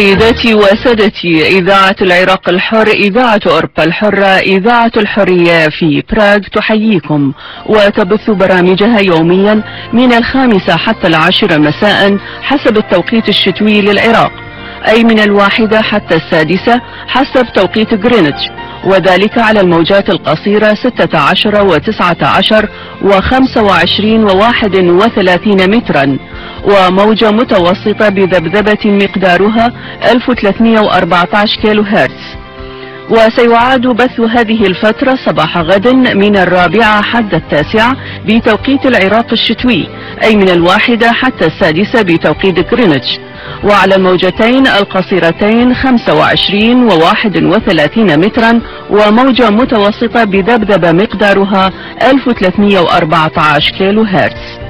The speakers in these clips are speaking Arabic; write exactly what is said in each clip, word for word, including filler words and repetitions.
سيداتي وسادتي، إذاعة العراق الحر، إذاعة أوروبا الحرة، إذاعة الحرية في براغ تحييكم وتبث برامجها يوميا من الخامسة حتى العاشرة مساء حسب التوقيت الشتوي للعراق، أي من الواحدة حتى السادسة حسب توقيت غرينتش، وذلك على الموجات القصيرة ستة عشر وتسعة عشر وخمسة وعشرين وواحد وثلاثين مترا، وموجة متوسطة بذبذبة مقدارها ألف وثلاثمئة وأربعة عشر كيلو هرتز. وسيعاد بث هذه الفترة صباح غد من الرابعة حتى التاسعة بتوقيت العراق الشتوي، أي من الواحدة حتى السادسة بتوقيت غرينتش، وعلى الموجتين القصيرتين خمسة وعشرين وواحد وثلاثين مترا، وموجة متوسطة بذبذبة مقدارها ألف وثلاثمئة وأربعة عشر كيلو هرتز.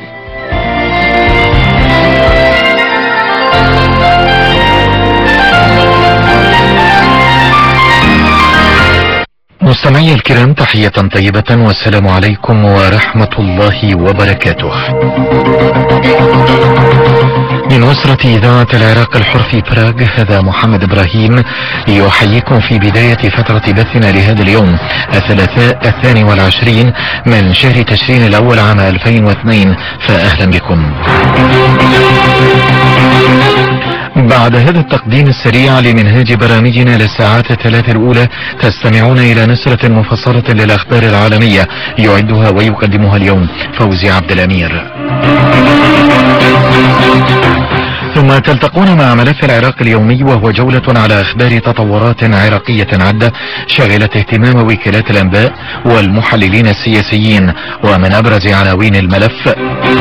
مستمعي الكرام، تحية طيبة والسلام عليكم ورحمة الله وبركاته. من أسرة إذاعة العراق الحر في براغ، هذا محمد إبراهيم يحييكم في بداية فترة بثنا لهذا اليوم الثلاثاء الثاني والعشرين من شهر تشرين الأول عام ألفين واثنين، فأهلا بكم. بعد هذا التقديم السريع لمنهاج برامجنا للساعات الثلاث الأولى، تستمعون إلى نشرة مفصلة للأخبار العالمية يعدها ويقدمها اليوم فوزي عبد الأمير، ثم تلتقون مع ملف العراق اليومي وهو جولة على أخبار تطورات عراقية عدة شغلت اهتمام وكالات الأنباء والمحللين السياسيين. ومن أبرز عناوين الملف: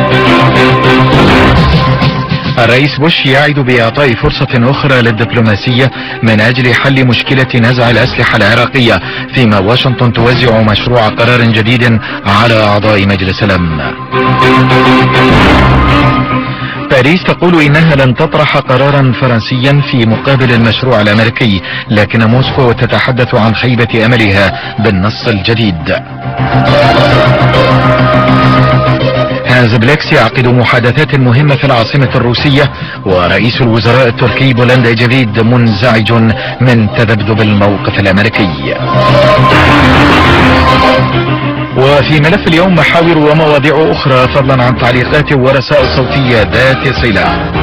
الرئيس بوش يعد بإعطاء فرصة أخرى للدبلوماسية من أجل حل مشكلة نزع الأسلحة العراقية، فيما واشنطن توزع مشروع قرار جديد على أعضاء مجلس الأمن. باريس تقول إنها لن تطرح قرارا فرنسيا في مقابل المشروع الأمريكي، لكن موسكو تتحدث عن خيبة أملها بالنص الجديد. هانز بليكس يعقد محادثات مهمة في العاصمة الروسية، ورئيس الوزراء التركي بولند إيجافيد منزعج من تذبذب الموقف الأمريكي. وفي ملف اليوم محاور ومواضيع أخرى فضلا عن تعليقات ورسائل صوتية ذات صلة.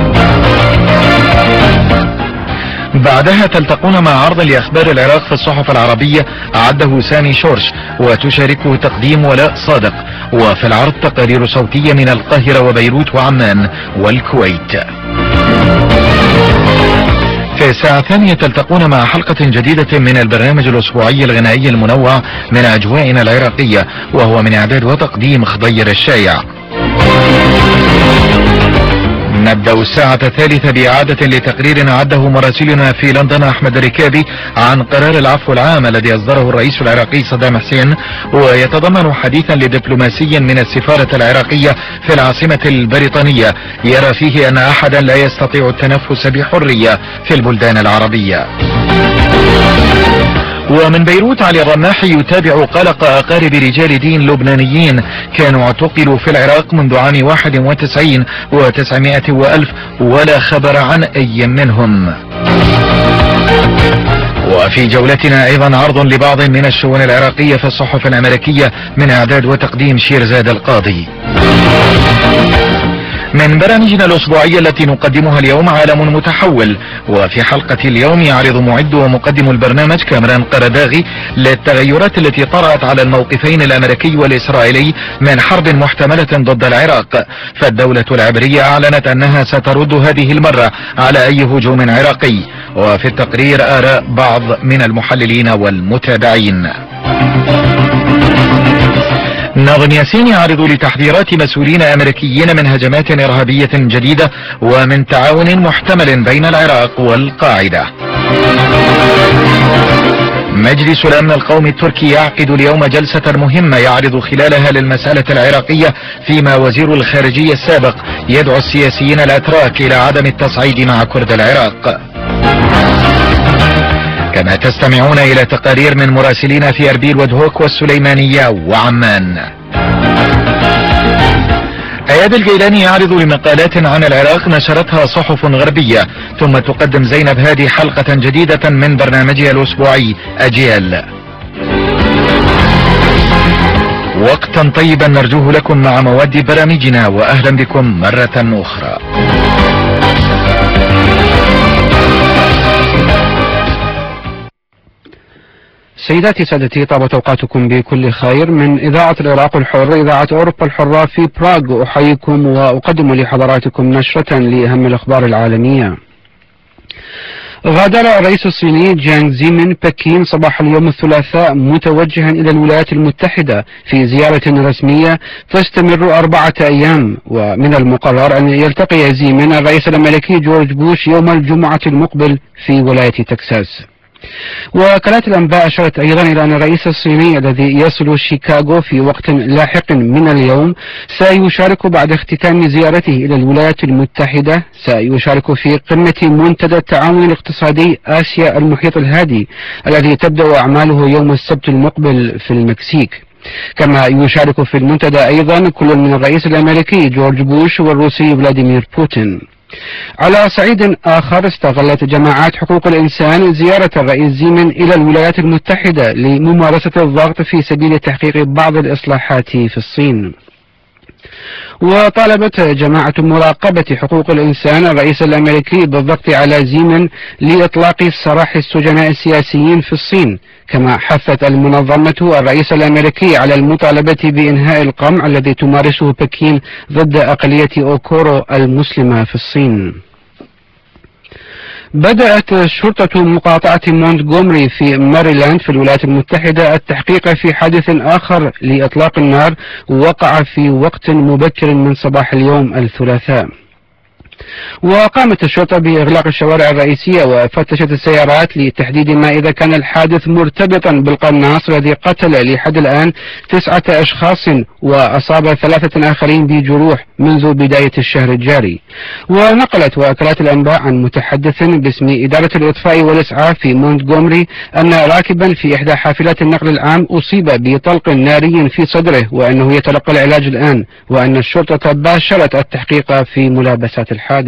بعدها تلتقون مع عرض لأخبار العراق في الصحف العربية أعده سامي شورش وتشاركه تقديم ولاء صادق، وفي العرض تقارير صوتية من القاهرة وبيروت وعمان والكويت. في الساعة الثانية تلتقون مع حلقة جديدة من البرنامج الأسبوعي الغنائي المنوع من أجوائنا العراقية، وهو من إعداد وتقديم خضير الشايع. نبدأ الساعة الثالثة بإعادة لتقرير أعده مراسلنا في لندن أحمد ركابي عن قرار العفو العام الذي أصدره الرئيس العراقي صدام حسين، ويتضمن حديثا لدبلوماسي من السفارة العراقية في العاصمة البريطانية يرى فيه أن أحدا لا يستطيع التنفس بحرية في البلدان العربية. ومن بيروت علي الرماح يتابع قلق أقارب رجال دين لبنانيين كانوا اعتقلوا في العراق منذ عام واحد وتسعين وتسعمائة وألف ولا خبر عن أي منهم. وفي جولتنا أيضا عرض لبعض من الشؤون العراقية في الصحف الأمريكية من إعداد وتقديم شيرزاد القاضي. من برامجنا الأسبوعية التي نقدمها اليوم عالم متحول، وفي حلقة اليوم يعرض معد ومقدم البرنامج كامران قرداغي للتغيرات التي طرأت على الموقفين الأمريكي والإسرائيلي من حرب محتملة ضد العراق، فالدولة العبرية أعلنت أنها سترد هذه المرة على أي هجوم عراقي. وفي التقرير آراء بعض من المحللين والمتابعين. ناظم ياسين يعرض لتحذيرات مسؤولين أمريكيين من هجمات إرهابية جديدة ومن تعاون محتمل بين العراق والقاعدة. مجلس الأمن القومي التركي يعقد اليوم جلسة مهمة يعرض خلالها للمسألة العراقية، فيما وزير الخارجية السابق يدعو السياسيين الأتراك إلى عدم التصعيد مع كرد العراق. كما تستمعون إلى تقارير من مراسلين في أربيل ودهوك والسليمانية وعمان. اياد الجيلاني يعرض لمقالات عن العراق نشرتها صحف غربية، ثم تقدم زينب هادي حلقة جديدة من برنامجها الأسبوعي أجيال. وقتا طيبا نرجوه لكم مع مواد برامجنا، وأهلا بكم مرة أخرى. سيداتي سادتي، طابت أوقاتكم بكل خير. من إذاعة العراق الحر، إذاعة أوروبا الحرة في براغ، أحييكم وأقدم لحضراتكم نشرة لأهم الأخبار العالمية. غادر الرئيس الصيني جيانغ زيمين بكين صباح اليوم الثلاثاء متوجها إلى الولايات المتحدة في زيارة رسمية تستمر أربعة أيام، ومن المقرر أن يلتقي زيمين الرئيس الأمريكي جورج بوش يوم الجمعة المقبل في ولاية تكساس. وكالات الأنباء أشارت أيضا إلى أن الرئيس الصيني الذي يصل شيكاغو في وقت لاحق من اليوم سيشارك بعد اختتام زيارته إلى الولايات المتحدة سيشارك في قمة منتدى التعاون الاقتصادي آسيا المحيط الهادي الذي تبدأ أعماله يوم السبت المقبل في المكسيك. كما يشارك في المنتدى أيضا كل من الرئيس الأمريكي جورج بوش والروسي فلاديمير بوتين. على صعيد آخر، استغلت جماعات حقوق الإنسان زيارة الرئيس زيمين إلى الولايات المتحدة لممارسة الضغط في سبيل تحقيق بعض الإصلاحات في الصين. وطالبت جماعة مراقبة حقوق الإنسان الرئيس الأمريكي بالضغط على زيمين لإطلاق سراح السجناء السياسيين في الصين. كما حثت المنظمة الرئيس الأمريكي على المطالبة بإنهاء القمع الذي تمارسه بكين ضد أقلية أوكورو المسلمة في الصين. بدأت شرطة مقاطعة مونتغومري في ماريلاند في الولايات المتحدة التحقيق في حادث آخر لإطلاق النار وقع في وقت مبكر من صباح اليوم الثلاثاء. وقامت الشرطة بإغلاق الشوارع الرئيسية وفتشت السيارات لتحديد ما إذا كان الحادث مرتبطا بالقناص الذي قتل لحد الآن تسعة أشخاص وأصاب ثلاثة آخرين بجروح منذ بداية الشهر الجاري. ونقلت وكالات الأنباء عن متحدث باسم إدارة الإطفاء والإسعاف في مونتغومري أن راكبا في إحدى حافلات النقل العام أصيب بطلق ناري في صدره وأنه يتلقى العلاج الآن، وأن الشرطة باشرت التحقيق في ملابسات الحادث.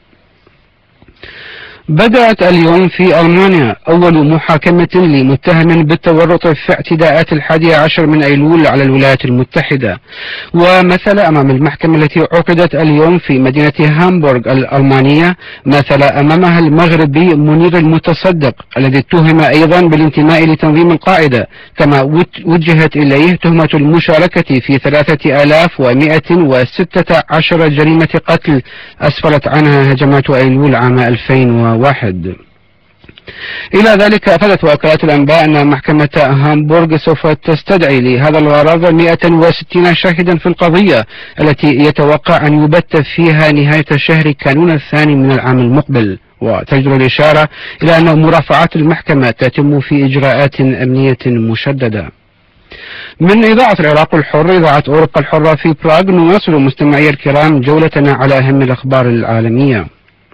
بدأت اليوم في ألمانيا أول محاكمة لمتهم بالتورط في اعتداءات الحادي عشر من أيلول على الولايات المتحدة. ومثل أمام المحكمة التي عقدت اليوم في مدينة هامبورغ الألمانية مثل أمامها المغربي منير المتصدق الذي اتهم أيضا بالانتماء لتنظيم القاعدة، كما وجهت إليه تهمة المشاركة في ثلاثة آلاف ومئة وستة عشر جريمة قتل أسفرت عنها هجمات أيلول عام ألفين وواحد. إلى ذلك أفادت وكالات الأنباء أن محكمة هامبورغ سوف تستدعي لهذا الغرض مئة وستين شاهدا في القضية التي يتوقع أن يبت فيها نهاية شهر كانون الثاني من العام المقبل. وتجدر الإشارة إلى أن مرافعات المحكمة تتم في إجراءات أمنية مشددة. من إذاعة العراق الحر، إذاعة أوروبا الحرة في براغ، نواصل مستمعي الكرام جولتنا على أهم الأخبار العالمية.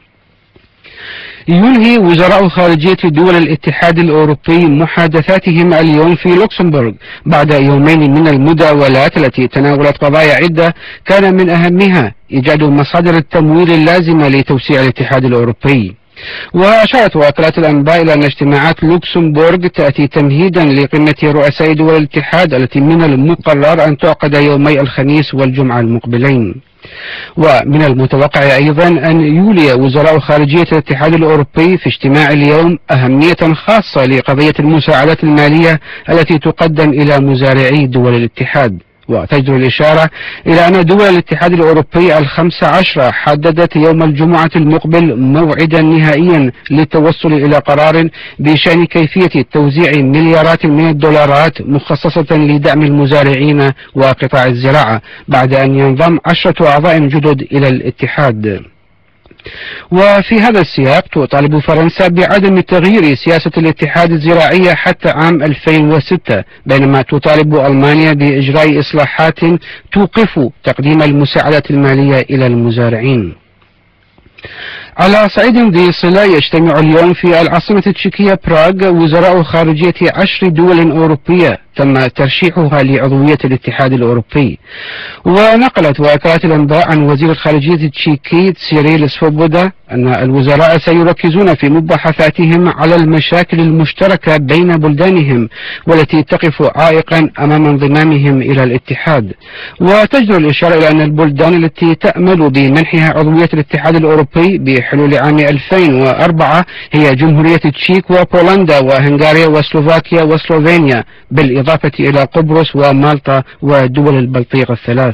ينهي وزراء خارجية دول الاتحاد الأوروبي محادثاتهم اليوم في لوكسمبورغ بعد يومين من المداولات التي تناولت قضايا عدة كان من أهمها إيجاد مصادر التمويل اللازمة لتوسيع الاتحاد الأوروبي. وأشارت وكالات الأنباء إلى أن اجتماعات لوكسمبورغ تأتي تمهيدا لقمة رؤساء دول الاتحاد التي من المقرر أن تعقد يومي الخميس والجمعة المقبلين. ومن المتوقع أيضا أن يولي وزراء خارجية الاتحاد الأوروبي في اجتماع اليوم أهمية خاصة لقضية المساعدات المالية التي تقدم إلى مزارعي دول الاتحاد. وتجدر الإشارة إلى أن دول الاتحاد الأوروبي الخمس عشر حددت يوم الجمعة المقبل موعدا نهائيا للتوصل إلى قرار بشأن كيفية توزيع مليارات من الدولارات مخصصة لدعم المزارعين وقطاع الزراعة بعد أن ينضم عشرة أعضاء جدد إلى الاتحاد. وفي هذا السياق تطالب فرنسا بعدم تغيير سياسة الاتحاد الزراعية حتى عام ألفين وستة، بينما تطالب ألمانيا بإجراء إصلاحات توقف تقديم المساعدات المالية إلى المزارعين. على صعيد ذي صلة، يجتمع اليوم في العاصمة التشيكية براغ وزراء خارجية عشر دول أوروبية تم ترشيحها لعضوية الاتحاد الأوروبي. ونقلت وكالات الأنباء عن وزير الخارجية التشيكي سيريل سوبودا أن الوزراء سيركزون في مباحثاتهم على المشاكل المشتركة بين بلدانهم والتي تقف عائقا أمام انضمامهم إلى الاتحاد. وتجدر الإشارة إلى أن البلدان التي تأمل بمنحها عضوية الاتحاد الأوروبي بحلول عام ألفين وأربعة هي جمهورية التشيك وبولندا وهنغاريا وسلوفاكيا وسلوفينيا، بالإضافة إلى قبرص ومالطا ودول البلطيق الثلاث.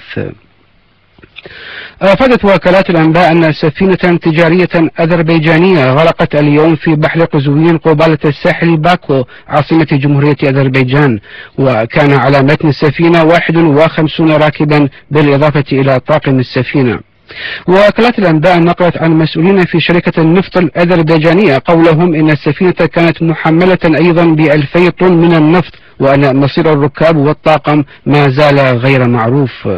أفادت وكالات الأنباء أن سفينة تجارية أذربيجانية غرقت اليوم في بحر قزوين قبالة الساحل باكو عاصمة جمهورية أذربيجان، وكان على متن السفينة واحد وخمسين راكبا بالإضافة إلى طاقم السفينة. وكالات الأنباء نقلت عن مسؤولين في شركة النفط الأذربيجانية قولهم إن السفينة كانت محملة أيضا بألفي طن من النفط، وأن مصير الركاب والطاقم ما زال غير معروف.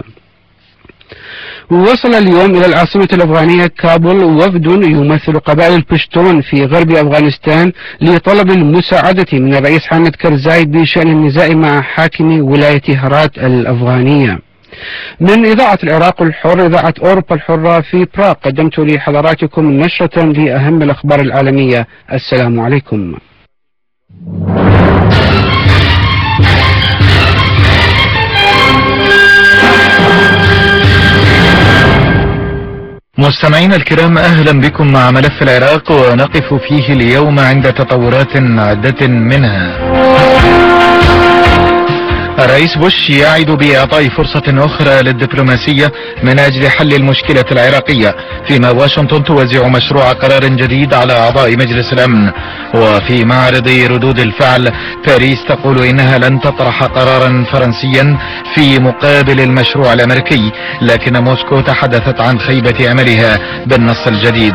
وصل اليوم إلى العاصمة الأفغانية كابول وفد يمثل قبائل البشتون في غرب أفغانستان لطلب المساعدة من الرئيس حامد كرزاي بشأن النزاع مع حاكم ولاية هرات الأفغانية. من إذاعة العراق الحر، إذاعة أوروبا الحرة في براغ، قدمت لحضراتكم نشرة لأهم الأخبار العالمية. السلام عليكم. مستمعينا الكرام، أهلا بكم مع ملف العراق، ونقف فيه اليوم عند تطورات عدة منها. الرئيس بوش يعد بإعطاء فرصة أخرى للدبلوماسية من أجل حل المشكلة العراقية، فيما واشنطن توزع مشروع قرار جديد على أعضاء مجلس الأمن. وفي معرض ردود الفعل، باريس تقول إنها لن تطرح قرارا فرنسيا في مقابل المشروع الأمريكي، لكن موسكو تحدثت عن خيبة أملها بالنص الجديد.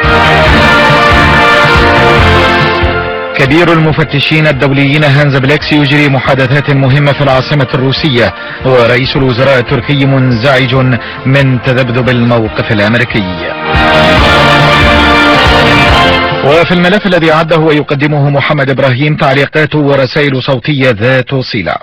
كبير المفتشين الدوليين هانز بليكس يجري محادثات مهمة في العاصمة الروسية، ورئيس الوزراء التركي منزعج من تذبذب الموقف الأمريكي. وفي الملف الذي عده ويقدمه محمد إبراهيم، تعليقات ورسائل صوتية ذات صلة.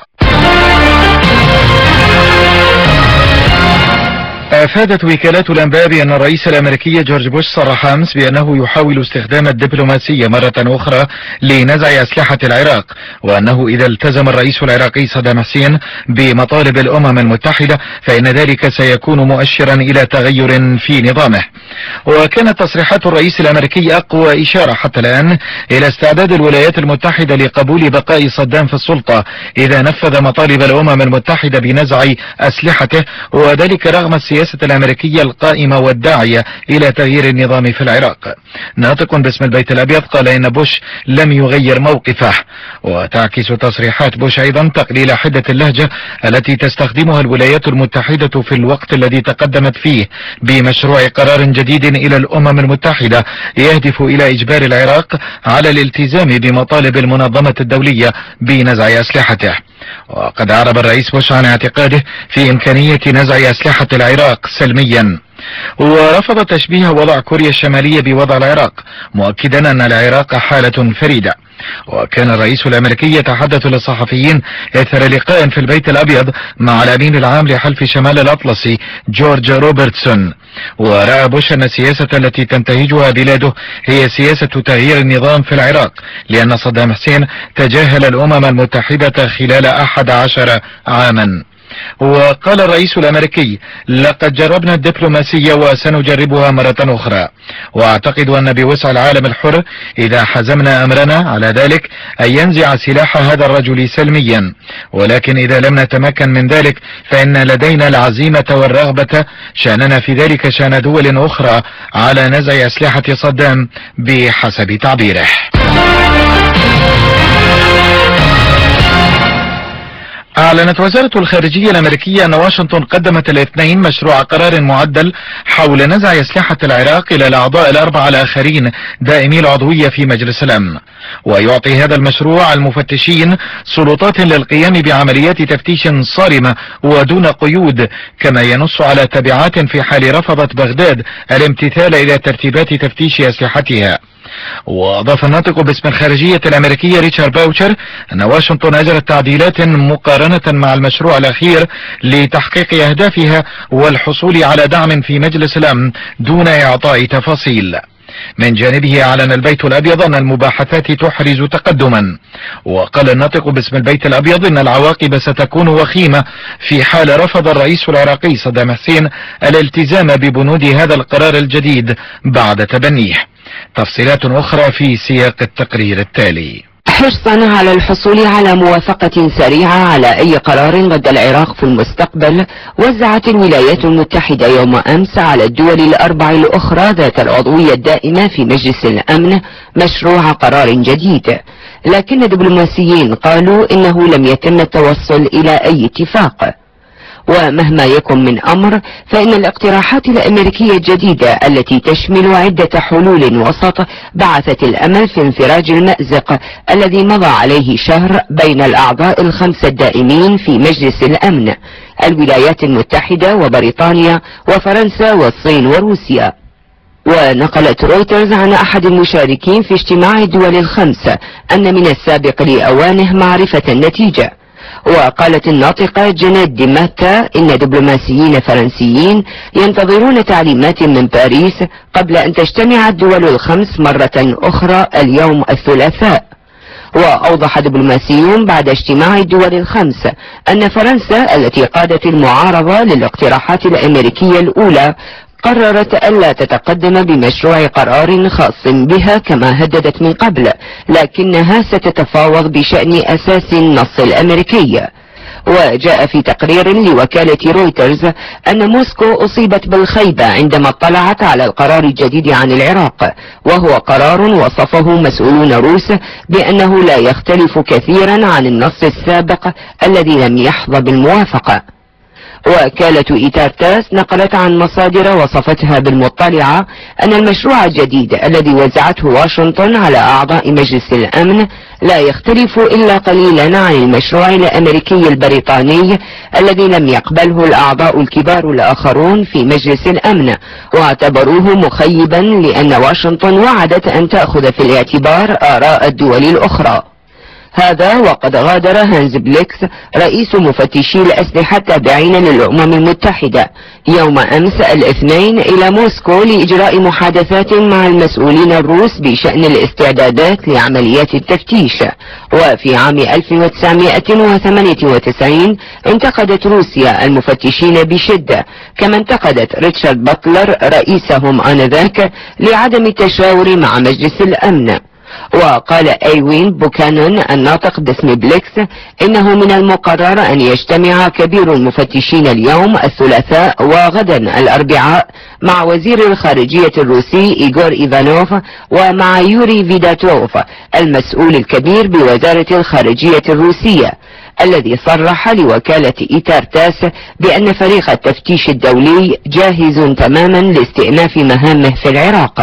أفادت وكالات الأنباء بأن الرئيس الأمريكي جورج بوش صرح أمس بأنه يحاول استخدام الدبلوماسية مرة أخرى لنزع أسلحة العراق، وأنه إذا التزم الرئيس العراقي صدام حسين بمطالب الأمم المتحدة فإن ذلك سيكون مؤشرا إلى تغير في نظامه. وكانت تصريحات الرئيس الأمريكي أقوى إشارة حتى الآن إلى استعداد الولايات المتحدة لقبول بقاء صدام في السلطة إذا نفذ مطالب الأمم المتحدة بنزع أسلحته، وذلك رغم السياسة الأمريكية القائمة والداعية إلى تغيير النظام في العراق. ناطق باسم البيت الأبيض قال إن بوش لم يغير موقفه. وتعكس تصريحات بوش أيضا تقليل حدة اللهجة التي تستخدمها الولايات المتحدة في الوقت الذي تقدمت فيه بمشروع قرار جديد إلى الأمم المتحدة يهدف إلى إجبار العراق على الالتزام بمطالب المنظمة الدولية بنزع أسلحته. وقد أعرب الرئيس بوش عن اعتقاده في إمكانية نزع أسلحة العراق سلميا، ورفض تشبيه وضع كوريا الشمالية بوضع العراق، مؤكدا أن العراق حالة فريدة. وكان الرئيس الأمريكي يتحدث للصحفيين إثر لقاء في البيت الأبيض مع الأمين العام لحلف شمال الأطلسي جورج روبرتسون. ورأى بوش أن السياسة التي تنتهجها بلاده هي سياسة تغيير النظام في العراق، لأن صدام حسين تجاهل الأمم المتحدة خلال أحد عشر عاما. وقال الرئيس الأمريكي: لقد جربنا الدبلوماسية وسنجربها مرة أخرى، وأعتقد أن بوسع العالم الحر إذا حزمنا أمرنا على ذلك أن ينزع سلاح هذا الرجل سلميا، ولكن إذا لم نتمكن من ذلك فإن لدينا العزيمة والرغبة، شأننا في ذلك شأن دول أخرى، على نزع أسلحة صدام بحسب تعبيره. أعلنت وزارة الخارجية الأمريكية أن واشنطن قدمت الاثنين مشروع قرار معدل حول نزع أسلحة العراق إلى الأعضاء الأربعة الآخرين دائمي العضوية في مجلس الأمن. ويعطي هذا المشروع المفتشين سلطات للقيام بعمليات تفتيش صارمة ودون قيود، كما ينص على تبعات في حال رفضت بغداد الامتثال إلى ترتيبات تفتيش أسلحتها. وأضاف الناطق باسم الخارجية الأمريكية ريتشارد باوتشر أن واشنطن أجرت تعديلات مقارنة مع المشروع الأخير لتحقيق أهدافها والحصول على دعم في مجلس الأمن دون إعطاء تفاصيل. من جانبه أعلن البيت الأبيض أن المباحثات تحرز تقدما، وقال الناطق باسم البيت الأبيض أن العواقب ستكون وخيمة في حال رفض الرئيس العراقي صدام حسين الالتزام ببنود هذا القرار الجديد بعد تبنيه. تفصيلات أخرى في سياق التقرير التالي. حرصا على الحصول على موافقة سريعة على أي قرار ضد العراق في المستقبل، وزعت الولايات المتحدة يوم أمس على الدول الأربع الأخرى ذات العضوية الدائمة في مجلس الأمن مشروع قرار جديد، لكن دبلوماسيين قالوا إنه لم يتم التوصل إلى أي اتفاق. ومهما يكن من أمر، فإن الاقتراحات الأمريكية الجديدة التي تشمل عدة حلول وسط بعثت الأمل في انفراج المأزق الذي مضى عليه شهر بين الأعضاء الخمسة الدائمين في مجلس الأمن: الولايات المتحدة وبريطانيا وفرنسا والصين وروسيا. ونقلت رويترز عن أحد المشاركين في اجتماع الدول الخمسة أن من السابق لأوانه معرفة النتيجة. وقالت الناطقة جانيت ديماتا إن دبلوماسيين فرنسيين ينتظرون تعليمات من باريس قبل أن تجتمع الدول الخمس مرة أخرى اليوم الثلاثاء. وأوضح دبلوماسيون بعد اجتماع الدول الخمس أن فرنسا التي قادت المعارضة للاقتراحات الأمريكية الأولى قررت ألا تتقدم بمشروع قرار خاص بها كما هددت من قبل، لكنها ستتفاوض بشأن أساس النص الأمريكي. وجاء في تقرير لوكالة رويترز أن موسكو أصيبت بالخيبة عندما اطلعت على القرار الجديد عن العراق، وهو قرار وصفه مسؤولون روس بأنه لا يختلف كثيرا عن النص السابق الذي لم يحظى بالموافقة. وكالة إيتارتاس نقلت عن مصادر وصفتها بالمطلعة أن المشروع الجديد الذي وزعته واشنطن على أعضاء مجلس الأمن لا يختلف إلا قليلا عن المشروع الأمريكي البريطاني الذي لم يقبله الأعضاء الكبار الآخرون في مجلس الأمن، واعتبروه مخيبا لأن واشنطن وعدت أن تأخذ في الاعتبار آراء الدول الأخرى. هذا وقد غادر هانز بليكس رئيس مفتشي الأسلحة التابعين للأمم المتحدة يوم أمس الاثنين إلى موسكو لإجراء محادثات مع المسؤولين الروس بشأن الاستعدادات لعمليات التفتيش. وفي عام ألف وتسعمائة وثمانية وتسعين انتقدت روسيا المفتشين بشدة، كما انتقدت ريتشارد باتلر رئيسهم آنذاك لعدم التشاور مع مجلس الأمن. وقال أيوين بوكانون الناطق باسم بليكس إنه من المقرر أن يجتمع كبير المفتشين اليوم الثلاثاء وغدا الأربعاء مع وزير الخارجية الروسي إيغور إيفانوف ومع يوري فيداتروف المسؤول الكبير بوزارة الخارجية الروسية، الذي صرح لوكالة إيتارتاس بأن فريق التفتيش الدولي جاهز تماما لاستئناف مهامه في العراق.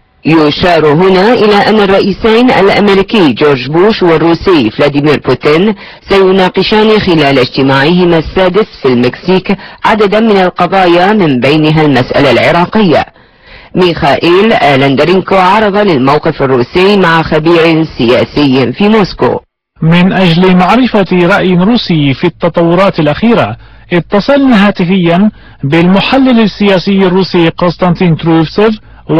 يشار هنا إلى أن الرئيسين الأمريكي جورج بوش والروسي فلاديمير بوتين سيناقشان خلال اجتماعهما السادس في المكسيك عددا من القضايا من بينها المسألة العراقية. ميخائيل آلندرينكو عرض للموقف الروسي مع خبير سياسي في موسكو. من أجل معرفة رأي روسي في التطورات الأخيرة اتصلنا هاتفيا بالمحلل السياسي الروسي قسطنطين ترويتسف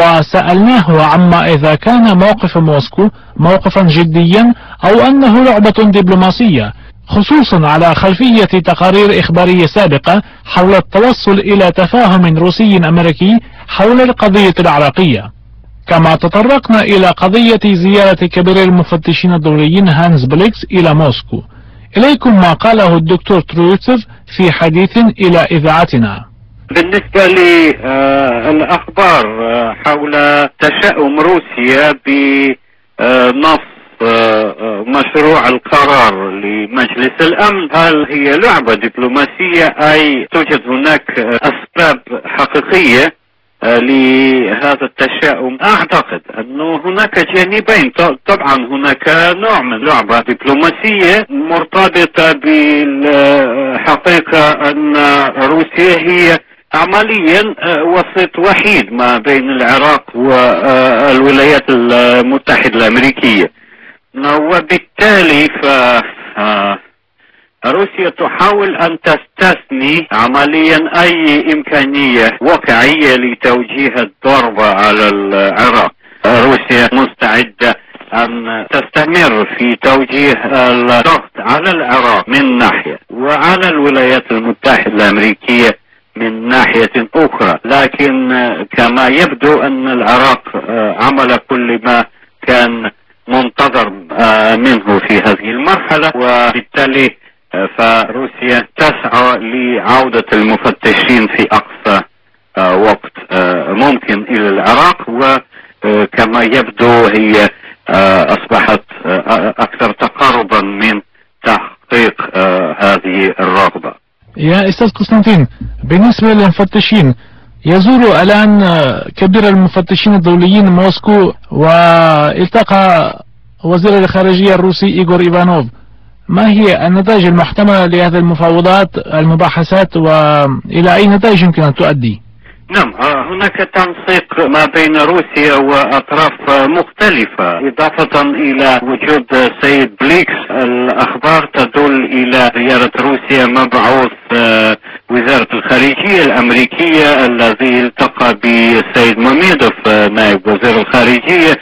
وسألناه عما إذا كان موقف موسكو موقفا جديا أو أنه لعبة دبلوماسية، خصوصا على خلفية تقارير إخبارية سابقة حول التوصل إلى تفاهم روسي أمريكي حول القضية العراقية. كما تطرقنا إلى قضية زيارة كبير المفتشين الدوليين هانز بليكس إلى موسكو. إليكم ما قاله الدكتور ترويتسف في حديث إلى إذاعتنا. بالنسبة للأخبار حول تشاؤم روسيا بنص مشروع القرار لمجلس الأمن، هل هي لعبة دبلوماسية أي توجد هناك أسباب حقيقية لهذا التشاؤم؟ أعتقد أنه هناك جانبين. طبعا هناك نوع من لعبة دبلوماسية مرتبطة بالحقيقة أن روسيا هي عمليا وسيط وحيد ما بين العراق والولايات المتحدة الأمريكية، وبالتالي ف روسيا تحاول أن تستثني عمليا أي إمكانية واقعية لتوجيه الضربة على العراق. روسيا مستعدة أن تستمر في توجيه الضغط على العراق من ناحية وعلى الولايات المتحدة الأمريكية من ناحية أخرى، لكن كما يبدو أن العراق عمل كل ما كان منتظر منه في هذه المرحلة، وبالتالي فروسيا تسعى لعودة المفتشين في أقصى وقت ممكن إلى العراق، وكما يبدو هي أصبحت أكثر تقاربا من تحقيق هذه الرغبة. يا أستاذ قسطنطين، بالنسبة للمفتشين، يزور الآن كبير المفتشين الدوليين موسكو، والتقى وزير الخارجية الروسي إيغور إيفانوف. ما هي النتائج المحتملة لهذه المفاوضات المباحثات، وإلى أي نتائج يمكن أن تؤدي؟ نعم، هناك تنسيق ما بين روسيا وأطراف مختلفة، إضافة إلى وجود سيد بليكس. الأخبار تدل إلى زيارة روسيا مبعوث وزارة الخارجية الأمريكية الذي التقى بالسيد ماميدوف نائب وزير الخارجية،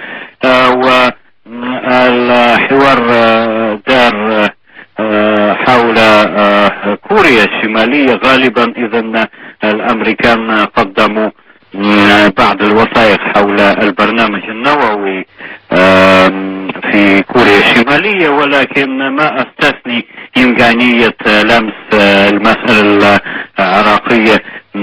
والحوار دار حول كوريا الشمالية. غالبا إذا الأمريكان قدموا بعض الوثائق حول البرنامج النووي في كوريا الشمالية، ولكن ما استثني إمكانية لمس المسألة العراقية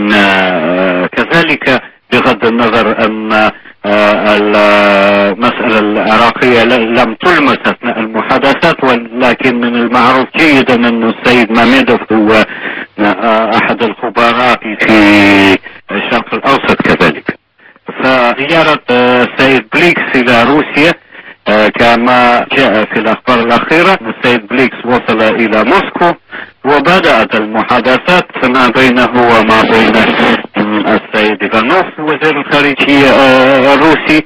كذلك، بغض النظر أن المسألة العراقية لم تلمس أثناء المحادثات، ولكن من المعروف جيدا أن السيد ماميدوف هو أحد الخبراء في الشرق الأوسط كذلك. فزيارة السيد بليكس إلى روسيا كما جاء في الأخبار الأخيرة، السيد بليكس وصل إلى موسكو وبدأت المحادثات ما بينه وما بين السيد إيفانوف وزير الخارجية الروسي،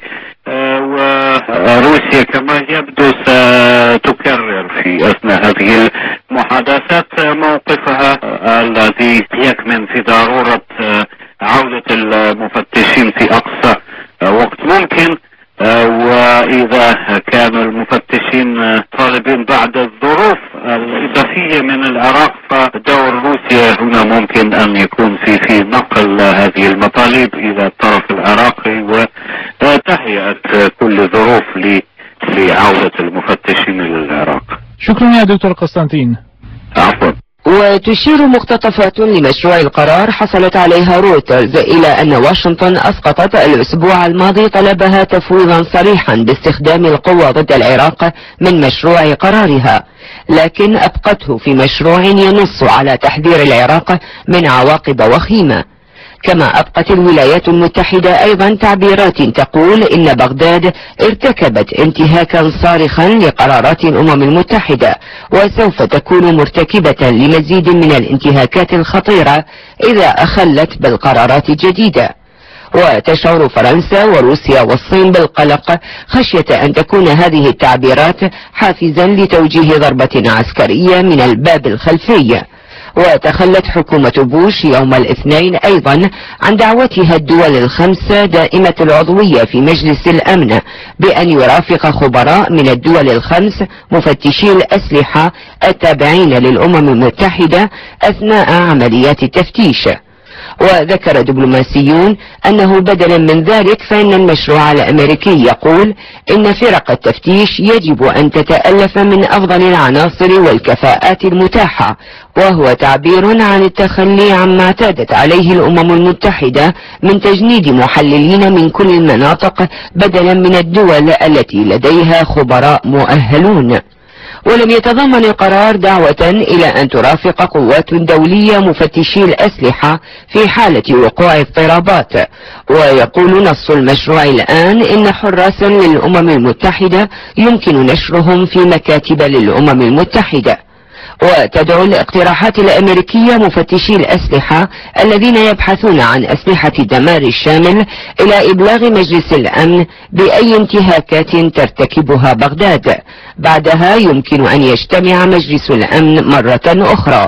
وروسيا كما يبدو ستكرر في أثناء هذه المحادثات موقفها الذي يكمن في ضرورة عودة المفتشين في أقصى وقت ممكن، وإذا كان المفتشين طالبين بعد الظروف الإضافية من العراق، فدور روسيا هنا ممكن أن يكون في في نقل هذه المطالب إلى الطرف العراقي وتهيئة كل ظروف لعودة المفتشين إلى العراق. شكرا يا دكتور قسطنطين. عفوا. وتشير مقتطفات لمشروع القرار حصلت عليها رويترز إلى أن واشنطن أسقطت الأسبوع الماضي طلبها تفويضا صريحا باستخدام القوة ضد العراق من مشروع قرارها، لكن أبقته في مشروع ينص على تحذير العراق من عواقب وخيمة. كما أبقت الولايات المتحدة أيضا تعبيرات تقول إن بغداد ارتكبت انتهاكا صارخا لقرارات الأمم المتحدة، وسوف تكون مرتكبة لمزيد من الانتهاكات الخطيرة إذا أخلت بالقرارات الجديدة. وتشعر فرنسا وروسيا والصين بالقلق خشية أن تكون هذه التعبيرات حافزا لتوجيه ضربة عسكرية من الباب الخلفي. وتخلت حكومة بوش يوم الاثنين أيضا عن دعوتها الدول الخمسة دائمة العضوية في مجلس الأمن بأن يرافق خبراء من الدول الخمس مفتشي الأسلحة التابعين للأمم المتحدة أثناء عمليات التفتيش. وذكر دبلوماسيون أنه بدلا من ذلك فإن المشروع الأمريكي يقول إن فرق التفتيش يجب أن تتألف من أفضل العناصر والكفاءات المتاحة، وهو تعبير عن التخلي عما اعتادت عليه الأمم المتحدة من تجنيد محللين من كل المناطق بدلا من الدول التي لديها خبراء مؤهلون. ولم يتضمن القرار دعوة إلى أن ترافق قوات دولية مفتشي الأسلحة في حالة وقوع اضطرابات. ويقول نص المشروع الآن إن حراسا للأمم المتحدة يمكن نشرهم في مكاتب للأمم المتحدة. وتدعو الاقتراحات الأمريكية مفتشي الأسلحة الذين يبحثون عن أسلحة الدمار الشامل إلى إبلاغ مجلس الأمن بأي انتهاكات ترتكبها بغداد. بعدها يمكن أن يجتمع مجلس الأمن مرة أخرى.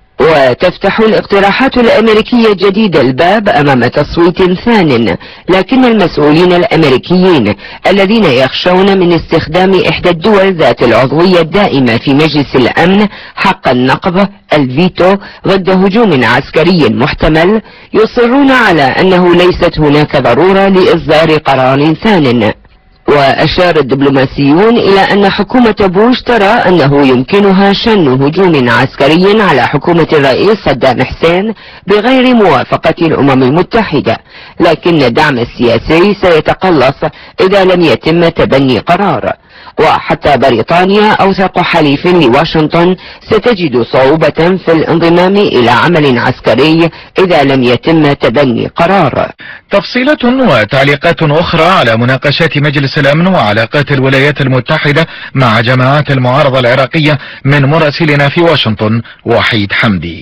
وتفتح الاقتراحات الأمريكية الجديدة الباب أمام تصويت ثان، لكن المسؤولين الأمريكيين الذين يخشون من استخدام إحدى الدول ذات العضوية الدائمة في مجلس الأمن حق النقض الفيتو ضد هجوم عسكري محتمل يصرون على أنه ليست هناك ضرورة لإصدار قرار ثان. وأشار الدبلوماسيون إلى أن حكومة بوش ترى أنه يمكنها شن هجوم عسكري على حكومة الرئيس صدام حسين بغير موافقة الأمم المتحدة، لكن الدعم السياسي سيتقلص إذا لم يتم تبني قرار. وحتى بريطانيا أوثق حليف لواشنطن ستجد صعوبة في الانضمام إلى عمل عسكري إذا لم يتم تبني قرار. تفصيلات وتعليقات أخرى على مناقشات مجلس الأمن وعلاقات الولايات المتحدة مع جماعات المعارضة العراقية من مراسلنا في واشنطن وحيد حمدي.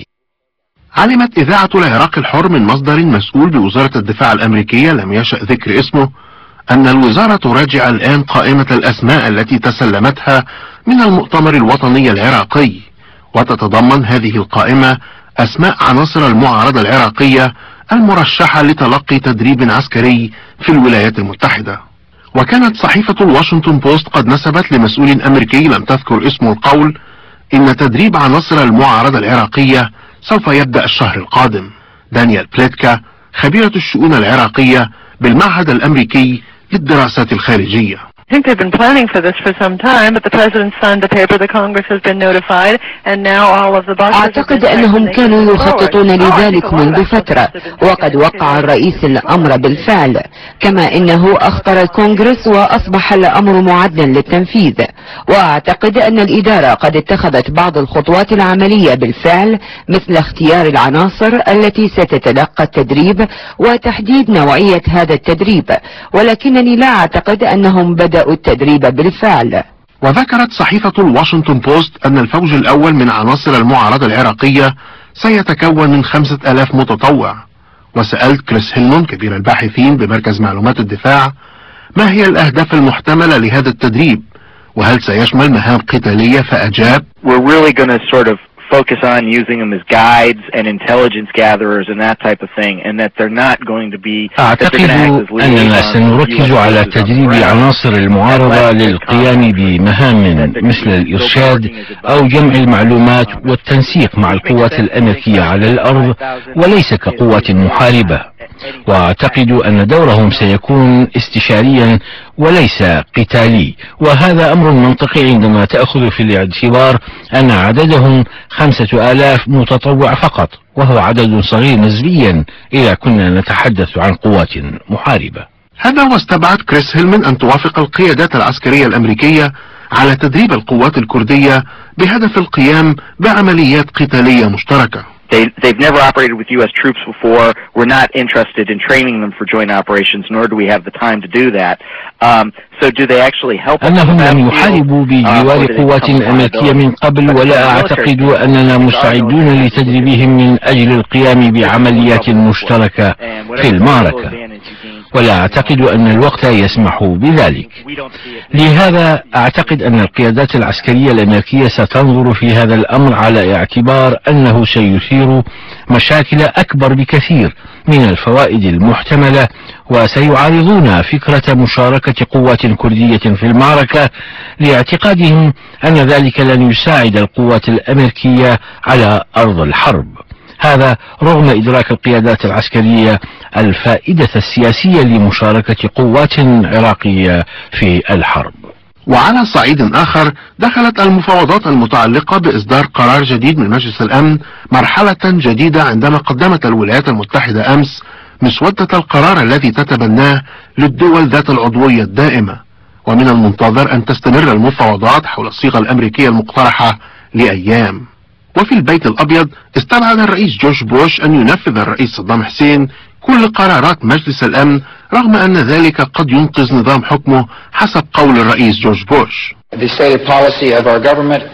علمت إذاعة العراق الحر من مصدر مسؤول بوزارة الدفاع الأمريكية لم يشأ ذكر اسمه أن الوزارة تراجع الآن قائمة الأسماء التي تسلمتها من المؤتمر الوطني العراقي، وتتضمن هذه القائمة أسماء عناصر المعارضة العراقية المرشحة لتلقي تدريب عسكري في الولايات المتحدة. وكانت صحيفة الواشنطن بوست قد نسبت لمسؤول أمريكي لم تذكر اسمه القول إن تدريب عناصر المعارضة العراقية سوف يبدأ الشهر القادم. دانيال بليتكا خبيرة الشؤون العراقية بالمعهد الأمريكي للدراسات الخارجية. I think they've been planning for this for some time, but the president signed the paper, the Congress has been notified, and now all of the boxes. أعتقد أنهم كانوا يخططون لذلك منذ فترة، وقد وقع الرئيس الأمر بالفعل، كما أنه أخطر الكونغرس وأصبح الأمر معدا للتنفيذ. وأعتقد أن الإدارة قد اتخذت بعض الخطوات العملية بالفعل، مثل اختيار العناصر التي ستتلقى التدريب وتحديد نوعية هذا التدريب، ولكنني لا أعتقد أنهم بدأوا التدريب بالفعل. وذكرت صحيفة الواشنطن بوست أن الفوج الأول من عناصر المعارضة العراقية سيتكون من خمسة آلاف متطوع. وسألت كريس هيلمون كبير الباحثين بمركز معلومات الدفاع ما هي الأهداف المحتملة لهذا التدريب وهل سيشمل مهام قتالية، فأجاب We're really going to sort of focus on using them as guides and intelligence gatherers and that type of thing, and that they're not going to be. أعتقد أننا سنركز على تدريب عناصر المعارضة للقيام بمهام مثل الإرشاد أو جمع المعلومات والتنسيق مع القوات الأمريكية على الأرض وليس كقوات محاربة. وأعتقد أن دورهم سيكون استشاريا وليس قتالي، وهذا أمر منطقي عندما تأخذ في الاعتبار أن عددهم خمسة آلاف متطوع فقط، وهو عدد صغير نسبيا إذا كنا نتحدث عن قوات محاربة. هذا واستبعد كريس هيلمن أن توافق القيادات العسكرية الأمريكية على تدريب القوات الكردية بهدف القيام بعمليات قتالية مشتركة. They, they've never operated with U S troops before. We're not interested in training them for joint operations, nor do we have the time to do that. Um, so do they actually help? أنهم لم يحاربوا بجوار قوات أمريكية من قبل، ولا أعتقد أننا مستعدون لتدريبهم من أجل القيام بعمليات مشتركة في المعركة، ولا أعتقد أن الوقت يسمح بذلك. لهذا أعتقد أن القيادات العسكرية الأمريكية ستنظر في هذا الأمر على اعتبار أنه سيثير مشاكل أكبر بكثير من الفوائد المحتملة، وسيعارضون فكرة مشاركة قوات كردية في المعركة لاعتقادهم أن ذلك لن يساعد القوات الأمريكية على أرض الحرب. هذا رغم إدراك القيادات العسكرية الفائدة السياسية لمشاركة قوات عراقية في الحرب. وعلى صعيد آخر، دخلت المفاوضات المتعلقة بإصدار قرار جديد من مجلس الأمن مرحلة جديدة عندما قدمت الولايات المتحدة أمس مسودة القرار الذي تتبناه للدول ذات العضوية الدائمة، ومن المنتظر أن تستمر المفاوضات حول الصيغة الأمريكية المقترحة لأيام. وفي البيت الأبيض استبعد الرئيس جورج بوش أن ينفذ الرئيس صدام حسين كل قرارات مجلس الأمن، رغم أن ذلك قد ينقذ نظام حكمه حسب قول الرئيس جورج بوش. The stated policy of our government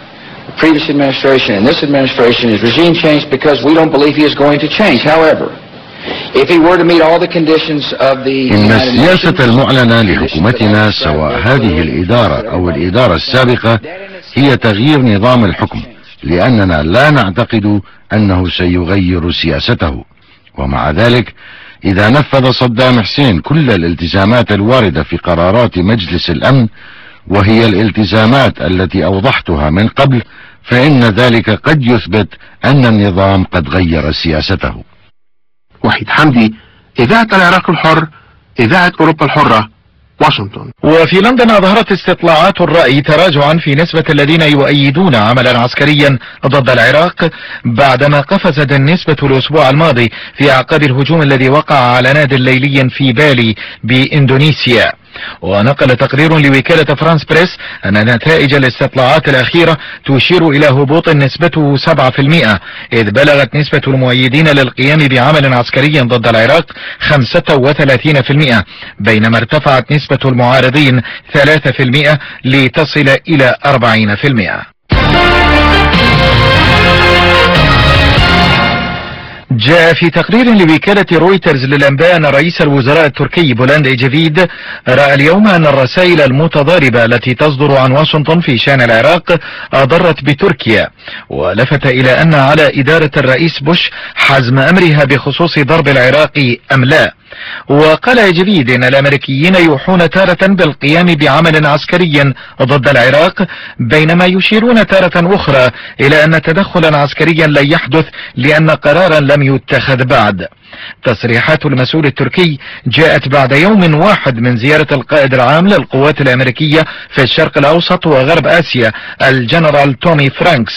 the previous administration and this administration is regime change because we don't believe he is going to change. However, if he were to meet all the conditions of the إن السياسة المعلنة لحكومتنا سواء هذه الإدارة أو الإدارة السابقة هي تغيير نظام الحكم، لأننا لا نعتقد أنه سيغير سياسته. ومع ذلك إذا نفذ صدام حسين كل الالتزامات الواردة في قرارات مجلس الأمن، وهي الالتزامات التي أوضحتها من قبل، فإن ذلك قد يثبت أن النظام قد غير سياسته. وحيد حمدي، إذاعة العراق الحر، إذاعة أوروبا الحرة، واشنطن. وفي لندن أظهرت استطلاعات الرأي تراجعا في نسبة الذين يؤيدون عملا عسكريا ضد العراق بعدما قفزت النسبة الأسبوع الماضي في أعقاب الهجوم الذي وقع على ناد ليلي في بالي بإندونيسيا. ونقل تقرير لوكالة فرانس بريس أن نتائج الاستطلاعات الأخيرة تشير إلى هبوط نسبته سبعة في المئة، إذ بلغت نسبة المؤيدين للقيام بعمل عسكري ضد العراق خمسة وثلاثين في المئة، بينما ارتفعت نسبة المعارضين ثلاثة في المئة لتصل إلى أربعين في المئة. جاء في تقرير لوكالة رويترز للأنباء أن رئيس الوزراء التركي بولند إيجيفيد رأى اليوم أن الرسائل المتضاربة التي تصدر عن واشنطن في شأن العراق أضرت بتركيا، ولفت إلى أن على إدارة الرئيس بوش حزم أمرها بخصوص ضرب العراق أم لا. وقال إيجيفيد إن الأمريكيين يوحون تارة بالقيام بعمل عسكري ضد العراق، بينما يشيرون تارة أخرى إلى أن تدخلا عسكريا لن يحدث لأن قرارا لم يتخذ بعد. تصريحات المسؤول التركي جاءت بعد يوم واحد من زيارة القائد العام للقوات الأمريكية في الشرق الأوسط وغرب آسيا الجنرال تومي فرانكس،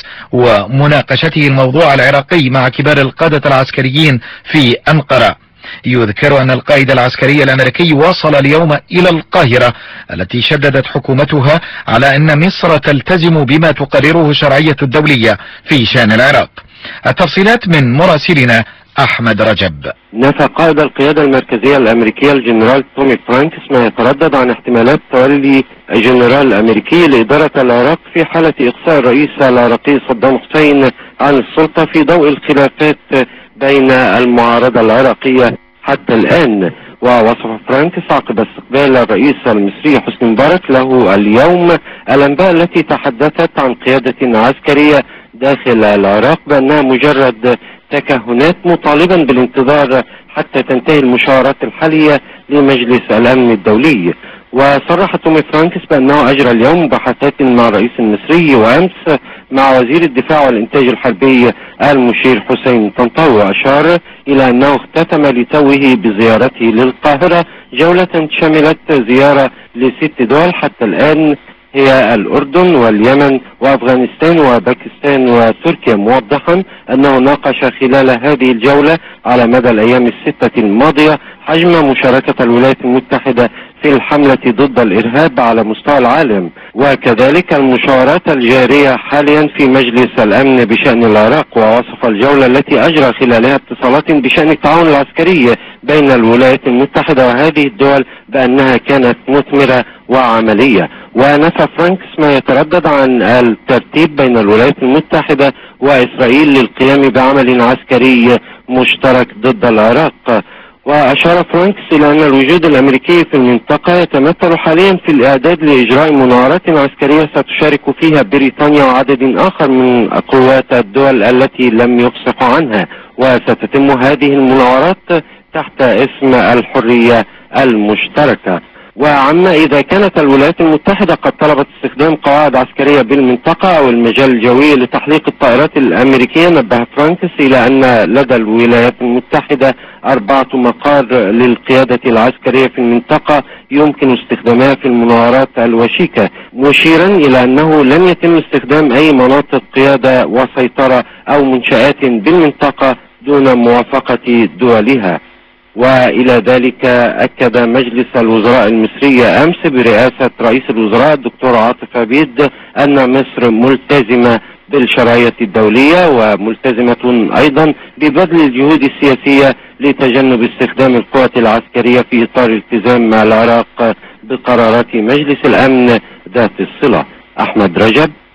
ومناقشته الموضوع العراقي مع كبار القادة العسكريين في أنقرة. يذكر أن القائد العسكري الأمريكي وصل اليوم إلى القاهرة التي شددت حكومتها على أن مصر تلتزم بما تقرره الشرعية الدولية في شأن العراق. التفصيلات من مراسلنا أحمد رجب. نفى قائد القيادة المركزية الأمريكية الجنرال تومي فرانكس ما يتردد عن احتمالات تولي الجنرال الأمريكي لإدارة العراق في حالة إقصاء الرئيس العراقي صدام حسين عن السلطة في ضوء الخلافات بين المعارضة العراقية حتى الآن. ووصف فرانكس عقب استقبال الرئيس المصري حسني مبارك له اليوم الأنباء التي تحدثت عن قيادة عسكرية داخل العراق بأنها مجرد تكهنات، مطالبا بالانتظار حتى تنتهي المشاورات الحالية لمجلس الأمن الدولي. وصرح تومي فرانكس بأنه أجرى اليوم مباحثات مع الرئيس المصري وأمس مع وزير الدفاع والإنتاج الحربي المشير حسين طنطاوي، وأشار إلى أنه اختتم لتوه بزيارته للقاهرة جولة شملت زيارة لست دول حتى الآن هي الأردن واليمن وأفغانستان وباكستان وتركيا، موضحا أنه ناقش خلال هذه الجولة على مدى الأيام الستة الماضية حجم مشاركة الولايات المتحدة في الحملة ضد الإرهاب على مستوى العالم، وكذلك المشاورات الجارية حاليا في مجلس الأمن بشأن العراق. ووصف الجولة التي أجرى خلالها اتصالات بشأن التعاون العسكري بين الولايات المتحدة وهذه الدول بأنها كانت مثمرة وعملية. ونفى فرانكس ما يتردد عن الترتيب بين الولايات المتحدة وإسرائيل للقيام بعمل عسكري مشترك ضد العراق. وأشار فرانكس إلى أن الوجود الأمريكي في المنطقة يتمثل حاليا في الإعداد لإجراء مناورات عسكرية ستشارك فيها بريطانيا وعدد آخر من قوات الدول التي لم يفصحوا عنها، وستتم هذه المناورات تحت اسم الحرية المشتركة. وعما إذا كانت الولايات المتحدة قد طلبت استخدام قواعد عسكرية بالمنطقة أو المجال الجوي لتحليق الطائرات الأمريكية، نبه فرانكس إلى أن لدى الولايات المتحدة أربعة مقار للقيادة العسكرية في المنطقة يمكن استخدامها في المناورات الوشيكة، مشيرا إلى أنه لن يتم استخدام أي مناطق قيادة وسيطرة أو منشآت بالمنطقة دون موافقة دولها. وإلى ذلك أكد مجلس الوزراء المصري أمس برئاسة رئيس الوزراء الدكتور عاطف عبيد أن مصر ملتزمة بالشرعية الدولية وملتزمة أيضا ببذل الجهود السياسية لتجنب استخدام القوى العسكرية في إطار الالتزام مع العراق بقرارات مجلس الأمن ذات الصلة. أحمد رجب،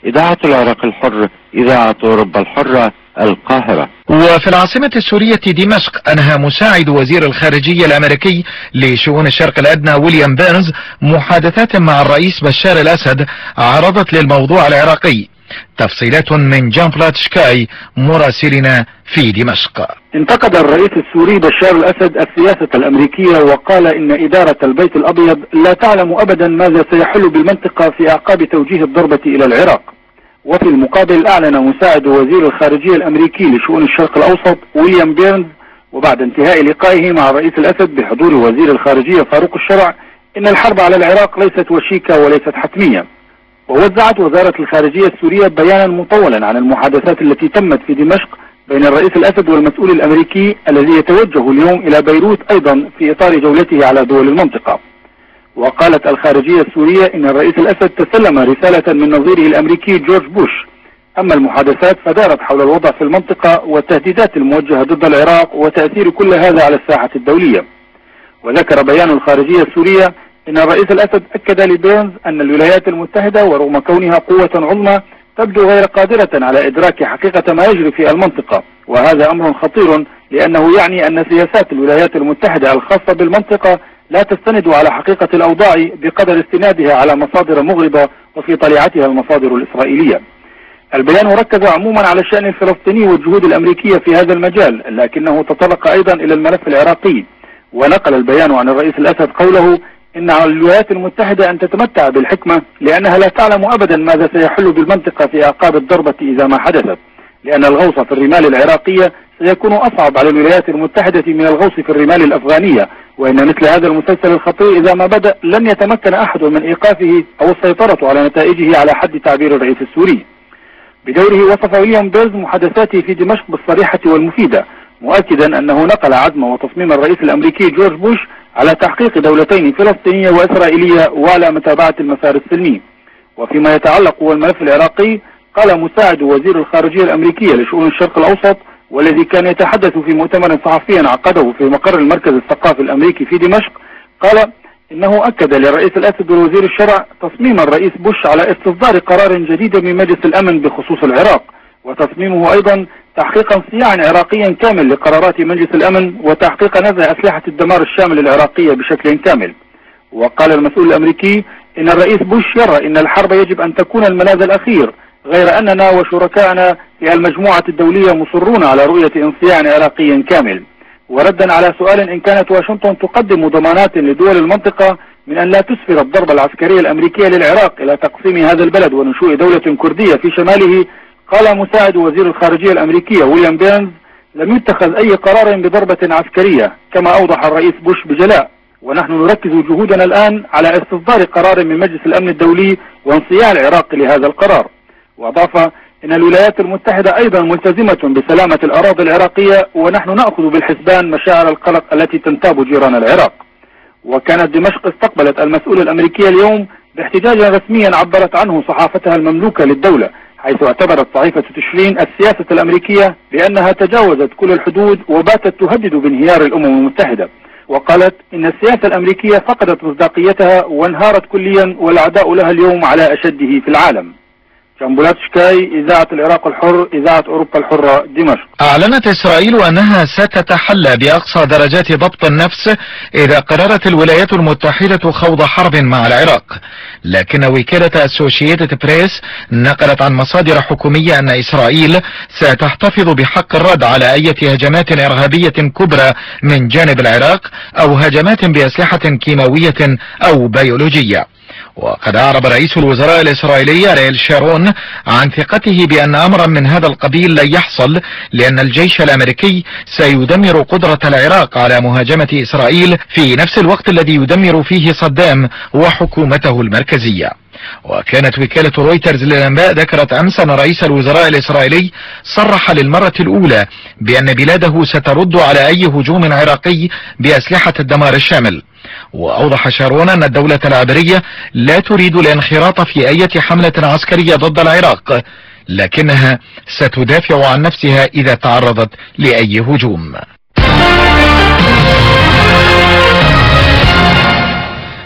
إذاعة العراق الحر، إذاعة أوروبا الحرة، القاهرة. وفي العاصمة السورية دمشق أنهى مساعد وزير الخارجية الأمريكي لشؤون الشرق الأدنى ويليام بيرنز محادثات مع الرئيس بشار الأسد عرضت للموضوع العراقي. تفصيلات من جان بلاتشكاي مراسلنا في دمشق. انتقد الرئيس السوري بشار الأسد السياسة الأمريكية وقال إن إدارة البيت الأبيض لا تعلم أبدا ماذا سيحل بالمنطقة في أعقاب توجيه الضربة إلى العراق. وفي المقابل أعلن مساعد وزير الخارجية الأمريكي لشؤون الشرق الأوسط ويليام بيرنز وبعد انتهاء لقائه مع الرئيس الأسد بحضور وزير الخارجية فاروق الشرع إن الحرب على العراق ليست وشيكة وليست حتمية. ووزعت وزارة الخارجية السورية بيانا مطولا عن المحادثات التي تمت في دمشق بين الرئيس الأسد والمسؤول الأمريكي الذي يتوجه اليوم إلى بيروت أيضا في إطار جولته على دول المنطقة. وقالت الخارجية السورية إن الرئيس الأسد تسلم رسالة من نظيره الأمريكي جورج بوش. أما المحادثات فدارت حول الوضع في المنطقة والتهديدات الموجهة ضد العراق وتأثير كل هذا على الساحة الدولية. وذكر بيان الخارجية السورية إن الرئيس الأسد أكد لبيرنز أن الولايات المتحدة ورغم كونها قوة عظمى تبدو غير قادرة على إدراك حقيقة ما يجري في المنطقة، وهذا أمر خطير لأنه يعني أن سياسات الولايات المتحدة الخاصة بالمنطقة لا تستند على حقيقة الأوضاع بقدر استنادها على مصادر مغرضة وفي طليعتها المصادر الإسرائيلية. البيان ركز عموما على الشأن الفلسطيني والجهود الأمريكية في هذا المجال، لكنه تطرق أيضا إلى الملف العراقي. ونقل البيان عن الرئيس الأسد قوله إن على الولايات المتحدة أن تتمتع بالحكمة لأنها لا تعلم أبدا ماذا سيحل بالمنطقة في أعقاب الضربة إذا ما حدثت، لأن الغوص في الرمال العراقية سيكون أصعب على الولايات المتحدة من الغوص في الرمال الأفغانية، وإن مثل هذا المسلسل الخطير إذا ما بدأ لن يتمكن أحد من إيقافه أو السيطرة على نتائجه على حد تعبير الرئيس السوري. بدوره وصف ويليام بيرنز محادثاته في دمشق بالصريحة والمفيدة، مؤكدا أنه نقل عزم وتصميم الرئيس الأمريكي جورج بوش على تحقيق دولتين فلسطينية وإسرائيلية وعلى متابعة المسار السلمي. وفيما يتعلق والملف العراقي قال مساعد وزير الخارجية الأمريكية لشؤون الشرق الأوسط والذي كان يتحدث في مؤتمر صحفي عقده في مقر المركز الثقافي الأمريكي في دمشق، قال إنه أكد للرئيس الأسد ووزير الشرع تصميم الرئيس بوش على استصدار قرار جديد من مجلس الأمن بخصوص العراق، وتصميمه أيضا تحقيق انصياع عراقيا كامل لقرارات مجلس الأمن وتحقيق نزع أسلحة الدمار الشامل العراقية بشكل كامل. وقال المسؤول الأمريكي إن الرئيس بوش يرى إن الحرب يجب أن تكون الملاذ الأخير، غير أننا وشركائنا في المجموعة الدولية مصرون على رؤية انصياع عراقي كامل. وردا على سؤال إن كانت واشنطن تقدم ضمانات لدول المنطقة من أن لا تسفر الضربة العسكرية الأمريكية للعراق إلى تقسيم هذا البلد ونشوء دولة كردية في شماله، قال مساعد وزير الخارجية الأمريكية ويليام بيرنز لم يتخذ أي قرار بضربة عسكرية، كما أوضح الرئيس بوش بجلاء، ونحن نركز جهودنا الآن على استصدار قرار من مجلس الأمن الدولي وانصياع العراق لهذا القرار. وأضاف إن الولايات المتحدة أيضا ملتزمة بسلامة الأراضي العراقية، ونحن نأخذ بالحسبان مشاعر القلق التي تنتاب جيران العراق. وكانت دمشق استقبلت المسؤول الأمريكي اليوم باحتجاج رسميا عبرت عنه صحافتها المملوكة للدولة، حيث اعتبرت صحيفة تشرين السياسة الأمريكية بأنها تجاوزت كل الحدود وباتت تهدد بانهيار الأمم المتحدة. وقالت إن السياسة الأمريكية فقدت مصداقيتها وانهارت كليا والأعداء لها اليوم على أشده في العالم. جان بلاتشكاي، إذاعة العراق الحر، إذاعة أوروبا الحرة، دمشق. أعلنت إسرائيل أنها ستتحلى بأقصى درجات ضبط النفس إذا قررت الولايات المتحدة خوض حرب مع العراق، لكن وكالة أسوشيتد بريس نقلت عن مصادر حكومية أن إسرائيل ستحتفظ بحق الرد على أي هجمات إرهابية كبرى من جانب العراق أو هجمات بأسلحة كيماوية أو بيولوجية. وقد أعرب رئيس الوزراء الإسرائيلي أريل شارون عن ثقته بأن أمرا من هذا القبيل لن يحصل، لأن الجيش الأمريكي سيدمر قدرة العراق على مهاجمة إسرائيل في نفس الوقت الذي يدمر فيه صدام وحكومته المركزية. وكانت وكالة رويترز للأنباء ذكرت أمس أن رئيس الوزراء الإسرائيلي صرح للمرة الأولى بأن بلاده سترد على أي هجوم عراقي بأسلحة الدمار الشامل. وأوضح شارون أن الدولة العبرية لا تريد الانخراط في أي حملة عسكرية ضد العراق، لكنها ستدافع عن نفسها إذا تعرضت لأي هجوم.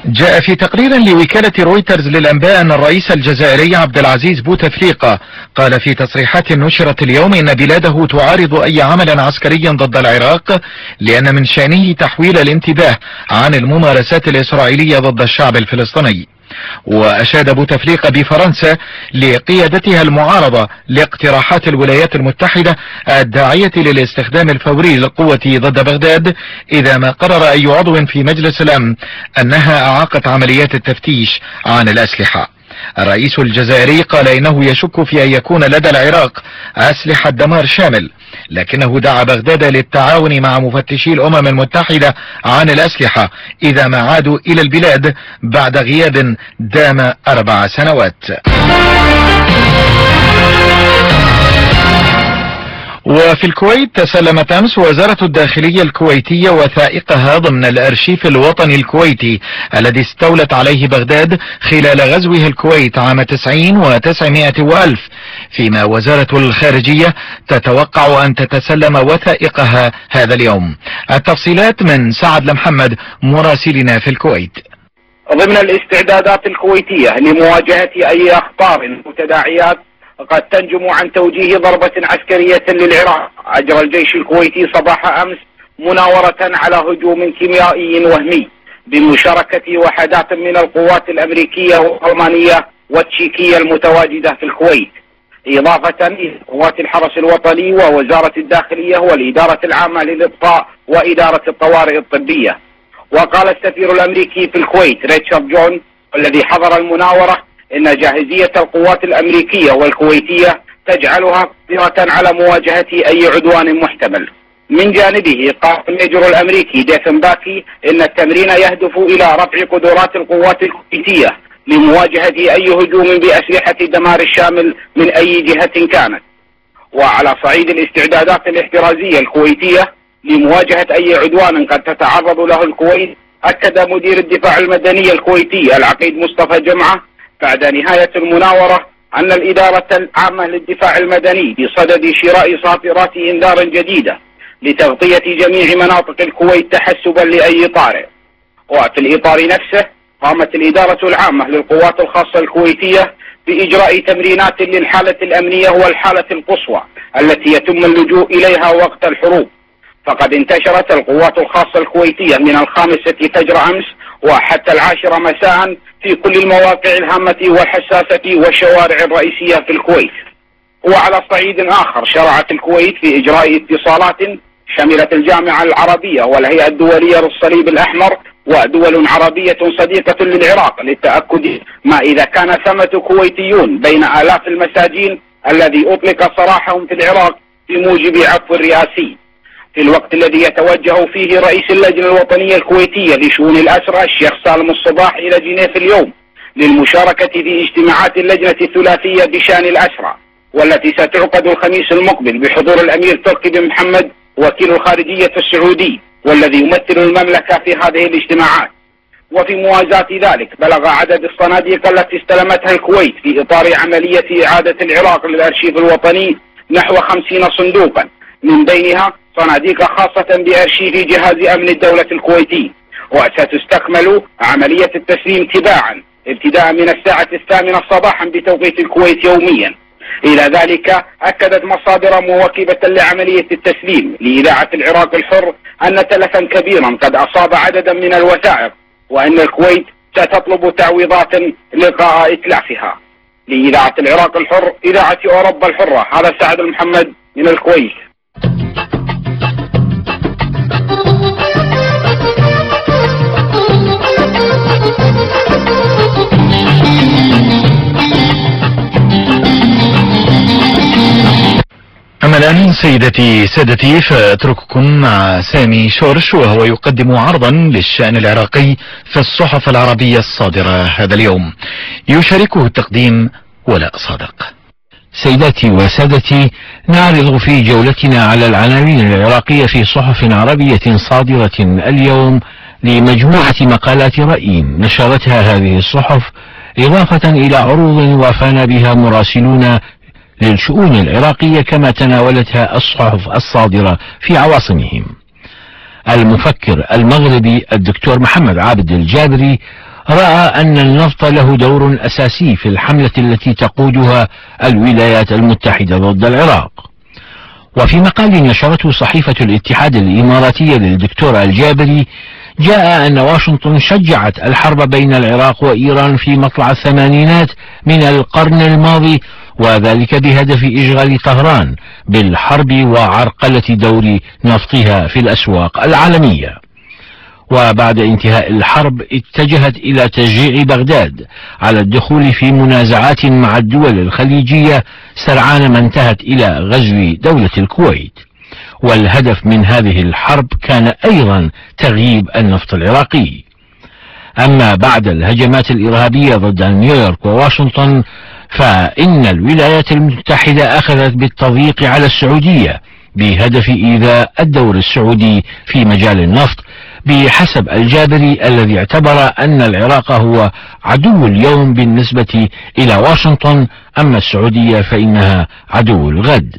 جاء في تقرير لوكالة رويترز للأنباء أن الرئيس الجزائري عبد العزيز بوتفليقة قال في تصريحات نشرت اليوم إن بلاده تعارض أي عمل عسكري ضد العراق لأن من شأنه تحويل الانتباه عن الممارسات الإسرائيلية ضد الشعب الفلسطيني. وأشاد بوتفليقة بفرنسا لقيادتها المعارضة لاقتراحات الولايات المتحدة الداعية للاستخدام الفوري للقوة ضد بغداد إذا ما قرر أي عضو في مجلس الأمن أنها أعاقت عمليات التفتيش عن الأسلحة. الرئيس الجزائري قال إنه يشك في أن يكون لدى العراق أسلحة دمار شامل، لكنه دعا بغداد للتعاون مع مفتشي الأمم المتحدة عن الأسلحة إذا ما عادوا إلى البلاد بعد غياب دام أربع سنوات. وفي الكويت تسلمت أمس وزارة الداخلية الكويتية وثائقها ضمن الأرشيف الوطني الكويتي الذي استولت عليه بغداد خلال غزوها الكويت عام تسعين وتسعمائة وألف، فيما وزارة الخارجية تتوقع أن تتسلم وثائقها هذا اليوم. التفصيلات من سعد لمحمد مراسلنا في الكويت. ضمن الاستعدادات الكويتية لمواجهة أي أخطار وتداعيات قد تنجم عن توجيه ضربة عسكرية للعراق، أجرى الجيش الكويتي صباح أمس مناورة على هجوم كيميائي وهمي بمشاركة وحدات من القوات الأمريكية والألمانية والتشيكية المتواجدة في الكويت، إضافة إلى قوات الحرس الوطني ووزارة الداخلية والإدارة العامة للإبقاء وإدارة الطوارئ الطبية. وقال السفير الأمريكي في الكويت ريتشارد جون الذي حضر المناورة إن جاهزية القوات الأمريكية والكويتية تجعلها قادرة على مواجهة أي عدوان محتمل. من جانبه قال الميجور الأمريكي ديفن باكي إن التمرين يهدف إلى رفع قدرات القوات الكويتية لمواجهة أي هجوم بأسلحة الدمار الشامل من أي جهة كانت. وعلى صعيد الاستعدادات الاحترازية الكويتية لمواجهة أي عدوان قد تتعرض له الكويت، أكد مدير الدفاع المدني الكويتي العقيد مصطفى جمعة بعد نهاية المناورة أن الإدارة العامة للدفاع المدني بصدد شراء صافرات إنذار جديدة لتغطية جميع مناطق الكويت تحسبا لأي طارئ. وفي الإطار نفسه قامت الإدارة العامة للقوات الخاصة الكويتية بإجراء تمرينات للحالة الأمنية والحالة القصوى التي يتم اللجوء إليها وقت الحروب، فقد انتشرت القوات الخاصة الكويتية من الخامسة فجر أمس وحتى العاشرة مساء في كل المواقع الهامة والحساسة والشوارع الرئيسية في الكويت. وعلى صعيد آخر شرعت الكويت في إجراء اتصالات شملت الجامعة العربية والهيئة الدولية للصليب الأحمر ودول عربية صديقة للعراق للتأكد ما إذا كان ثمة كويتيون بين آلاف المساجين الذي أطلق سراحهم في العراق بموجب عفو الرئاسي، في الوقت الذي يتوجه فيه رئيس اللجنة الوطنية الكويتية لشؤون الأسرى الشيخ سالم الصباح إلى جنيف اليوم للمشاركة في اجتماعات اللجنة الثلاثية بشأن الأسرى، والتي ستعقد الخميس المقبل بحضور الأمير تركي بن محمد وكيل الخارجية السعودي والذي يمثل المملكة في هذه الاجتماعات. وفي موازاة ذلك بلغ عدد الصناديق التي استلمتها الكويت في إطار عملية إعادة العراق للأرشيف الوطني نحو خمسين صندوقا، من بينها صناديق خاصة بأرشيف جهاز أمن الدولة الكويتي، وستستكمل عملية التسليم تباعا ابتداء من الساعة الثامنة صباحا بتوقيت الكويت يوميا. إلى ذلك أكدت مصادر موكبة لعملية التسليم لإذاعة العراق الحر أن تلفا كبيرا قد أصاب عددا من الوثائق، وأن الكويت ستطلب تعويضات لقاء إتلافها. لإذاعة العراق الحر إذاعة أوروبا الحرة، هذا سعد محمد من الكويت. أما الآن سيدتي سادتي فأترككم مع سامي شورش وهو يقدم عرضا للشأن العراقي في الصحف العربية الصادرة هذا اليوم، يشاركه التقديم ولاء صادق. سيداتي وسادتي، نعرض في جولتنا على العناوين العراقية في صحف عربية صادرة اليوم لمجموعة مقالات رأي نشرتها هذه الصحف، إضافة إلى عروض وافانا بها مراسلون للشؤون العراقية كما تناولتها الصحف الصادرة في عواصمهم. المفكر المغربي الدكتور محمد عابد الجابري رأى أن النفط له دور أساسي في الحملة التي تقودها الولايات المتحدة ضد العراق. وفي مقال نشرته صحيفة الاتحاد الإماراتية للدكتور الجابري، جاء أن واشنطن شجعت الحرب بين العراق وإيران في مطلع الثمانينات من القرن الماضي، وذلك بهدف إشغال طهران بالحرب وعرقلة دور نفطها في الأسواق العالمية. وبعد انتهاء الحرب اتجهت إلى تشجيع بغداد على الدخول في منازعات مع الدول الخليجية سرعان ما انتهت إلى غزو دولة الكويت. والهدف من هذه الحرب كان أيضا تغييب النفط العراقي. أما بعد الهجمات الإرهابية ضد نيويورك وواشنطن، فإن الولايات المتحدة أخذت بالتضييق على السعودية بهدف إيذاء الدور السعودي في مجال النفط، بحسب الجابري الذي اعتبر أن العراق هو عدو اليوم بالنسبة إلى واشنطن، أما السعودية فإنها عدو الغد.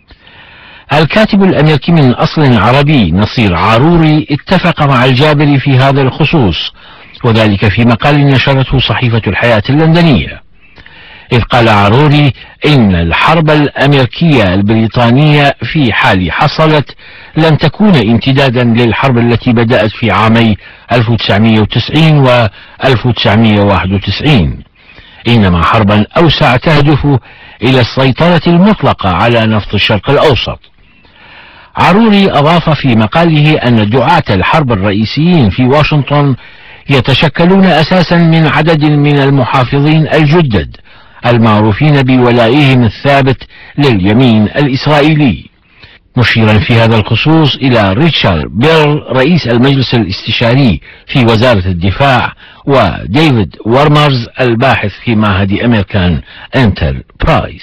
الكاتب الأمريكي من أصل عربي نصير عاروري اتفق مع الجابري في هذا الخصوص، وذلك في مقال نشرته صحيفة الحياة اللندنية، إذ قال عاروري إن الحرب الأمريكية البريطانية في حال حصلت لن تكون امتدادا للحرب التي بدأت في عامي ألف وتسعمئة وتسعين و ألف وتسعمئة وواحد وتسعين، إنما حربا أوسع تهدف إلى السيطرة المطلقة على نفط الشرق الأوسط. عاروري أضاف في مقاله أن دعاة الحرب الرئيسيين في واشنطن يتشكلون أساسا من عدد من المحافظين الجدد المعروفين بولائهم الثابت لليمين الإسرائيلي، مشيرا في هذا الخصوص إلى ريتشارد بيرل رئيس المجلس الاستشاري في وزارة الدفاع، وديفيد وارمرز الباحث في معهد أمريكان انتربرايز.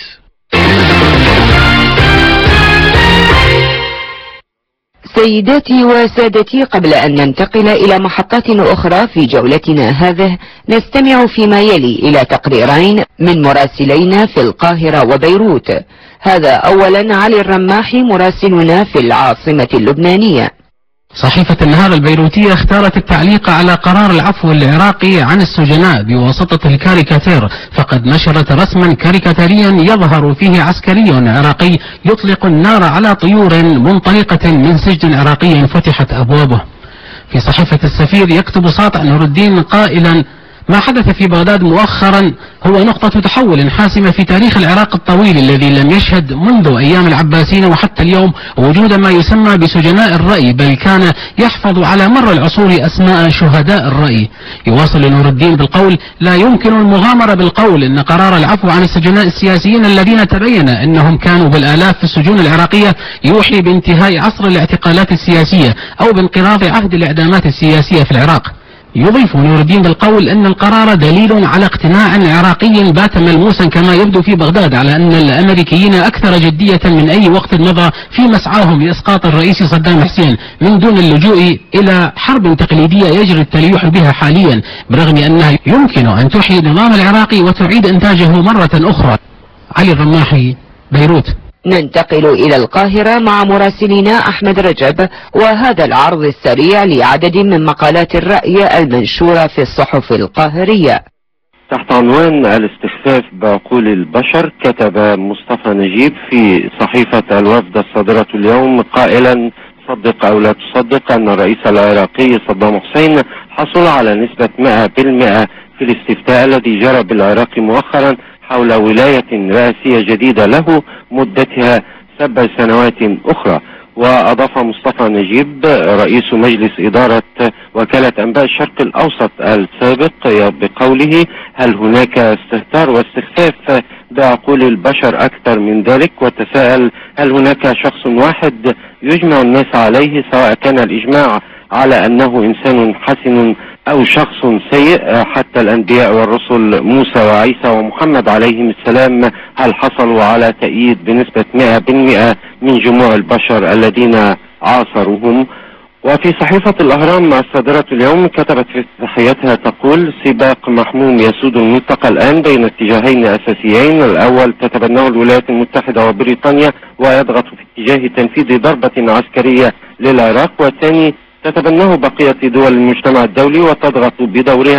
سيداتي وسادتي، قبل أن ننتقل إلى محطات أخرى في جولتنا هذه، نستمع فيما يلي إلى تقريرين من مراسلينا في القاهرة وبيروت. هذا أولا علي الرماح مراسلنا في العاصمة اللبنانية. صحيفة النهار البيروتية اختارت التعليق على قرار العفو العراقي عن السجناء بواسطة الكاريكاتير، فقد نشرت رسما كاريكاتيريا يظهر فيه عسكري عراقي يطلق النار على طيور منطلقة من سجن عراقي فتحت أبوابه. في صحيفة السفير يكتب ساطع نور الدين قائلا: ما حدث في بغداد مؤخرا هو نقطة تحول حاسمة في تاريخ العراق الطويل الذي لم يشهد منذ أيام العباسيين وحتى اليوم وجود ما يسمى بسجناء الرأي، بل كان يحفظ على مر العصور أسماء شهداء الرأي. يواصل نور الدين بالقول: لا يمكن المغامرة بالقول إن قرار العفو عن السجناء السياسيين الذين تبين أنهم كانوا بالآلاف في السجون العراقية يوحي بانتهاء عصر الاعتقالات السياسية أو بانقراض عهد الإعدامات السياسية في العراق. يضيف نور الدين بالقول أن القرار دليل على اقتناع عراقي بات ملموسا كما يبدو في بغداد على أن الأمريكيين أكثر جدية من أي وقت مضى في مسعاهم لإسقاط الرئيس صدام حسين من دون اللجوء إلى حرب تقليدية يجري التلويح بها حاليا، برغم أنها يمكن أن تحيي النظام العراقي وتعيد إنتاجه مرة أخرى. علي الرماحي، بيروت. ننتقل إلى القاهرة مع مراسلنا أحمد رجب، وهذا العرض السريع لعدد من مقالات الرأي المنشورة في الصحف القاهرية. تحت عنوان الاستخفاف بعقول البشر، كتب مصطفى نجيب في صحيفة الوفد الصادرة اليوم قائلا: صدق أو لا تصدق أن الرئيس العراقي صدام حسين حصل على نسبة مئة بالمئة في الاستفتاء الذي جرى بالعراق مؤخرا حول ولاية رئاسية جديدة له مدتها سبع سنوات أخرى. وأضاف مصطفى نجيب رئيس مجلس إدارة وكالة أنباء الشرق الأوسط السابق بقوله: هل هناك استهتار واستخفاف بعقول البشر أكثر من ذلك؟ وتساءل: هل هناك شخص واحد يجمع الناس عليه، سواء كان الإجماع على أنه إنسان حسن أو شخص سيء؟ حتى الأنبياء والرسل موسى وعيسى ومحمد عليهم السلام هل حصلوا على تأييد بنسبة مئة بالمئة من جموع البشر الذين عاصروهم؟ وفي صحيفة الأهرام الصادرة اليوم كتبت في تحياتها تقول: سباق محموم يسود الملتقى الآن بين اتجاهين أساسيين، الأول تتبناه الولايات المتحدة وبريطانيا ويضغط في اتجاه تنفيذ ضربة عسكرية للعراق، والثاني تتبناه بقية دول المجتمع الدولي وتضغط بدورها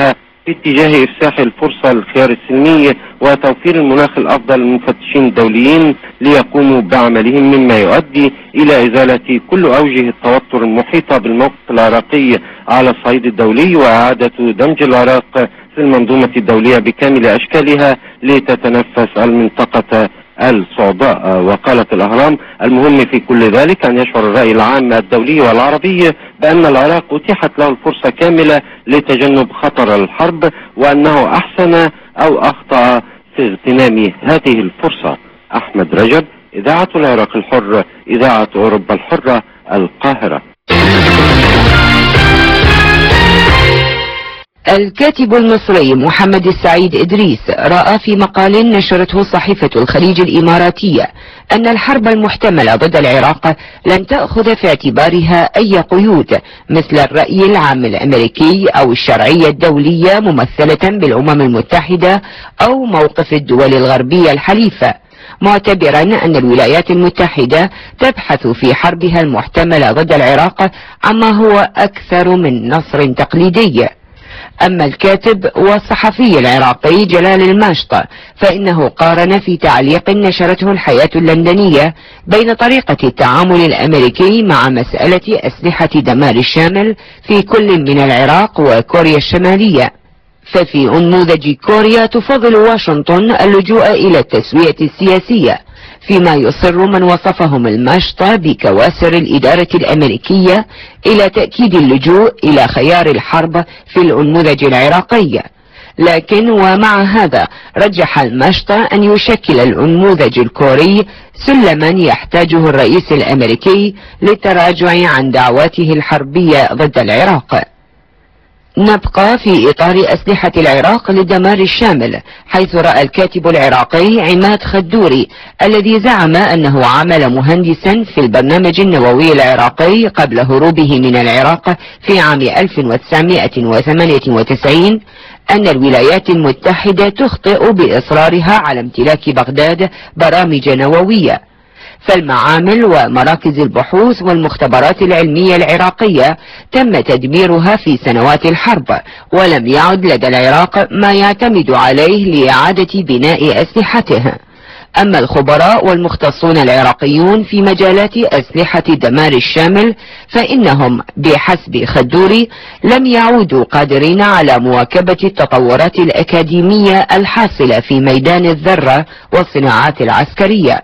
في اتجاه إفساح الفرصة للخيار السلمي وتوفير المناخ الأفضل للمفتشين الدوليين ليقوموا بعملهم، مما يؤدي إلى إزالة كل أوجه التوتر المحيطة بالموقف العراقي على الصعيد الدولي، وإعادة دمج العراق في المنظومة الدولية بكامل أشكالها لتتنفس المنطقة الصعداء. وقالت الأهرام: المهم في كل ذلك أن يشعر الرأي العام الدولي والعربي بأن العراق أتيحت له الفرصة كاملة لتجنب خطر الحرب، وأنه أحسن أو أخطأ في اغتنام هذه الفرصة. أحمد رجب، إذاعة العراق الحر، إذاعة أوروبا الحرة، القاهرة. الكاتب المصري محمد السعيد إدريس رأى في مقال نشرته صحيفة الخليج الإماراتية أن الحرب المحتملة ضد العراق لن تأخذ في اعتبارها أي قيود مثل الرأي العام الأمريكي أو الشرعية الدولية ممثلة بالأمم المتحدة أو موقف الدول الغربية الحليفة، معتبرا أن الولايات المتحدة تبحث في حربها المحتملة ضد العراق عما هو أكثر من نصر تقليدي. أما الكاتب والصحفي العراقي جلال الماشطة فإنه قارن في تعليق نشرته الحياة اللندنية بين طريقة التعامل الأمريكي مع مسألة أسلحة دمار الشامل في كل من العراق وكوريا الشمالية. ففي أنموذج كوريا تفضل واشنطن اللجوء إلى التسوية السياسية، فيما يصر من وصفهم الماشطة بكواسر الإدارة الأمريكية إلى تأكيد اللجوء إلى خيار الحرب في الأنموذج العراقي. لكن ومع هذا رجح الماشطة أن يشكل الأنموذج الكوري سلما يحتاجه الرئيس الأمريكي للتراجع عن دعواته الحربية ضد العراق. نبقى في إطار أسلحة العراق للدمار الشامل، حيث رأى الكاتب العراقي عماد خدوري الذي زعم أنه عمل مهندسا في البرنامج النووي العراقي قبل هروبه من العراق في عام ألف وتسعمائة وثمانية وتسعين أن الولايات المتحدة تخطئ بإصرارها على امتلاك بغداد برامج نووية، فالمعامل ومراكز البحوث والمختبرات العلمية العراقية تم تدميرها في سنوات الحرب، ولم يعد لدى العراق ما يعتمد عليه لإعادة بناء أسلحته. أما الخبراء والمختصون العراقيون في مجالات أسلحة الدمار الشامل فإنهم بحسب خدوري لم يعودوا قادرين على مواكبة التطورات الأكاديمية الحاصلة في ميدان الذرة والصناعات العسكرية.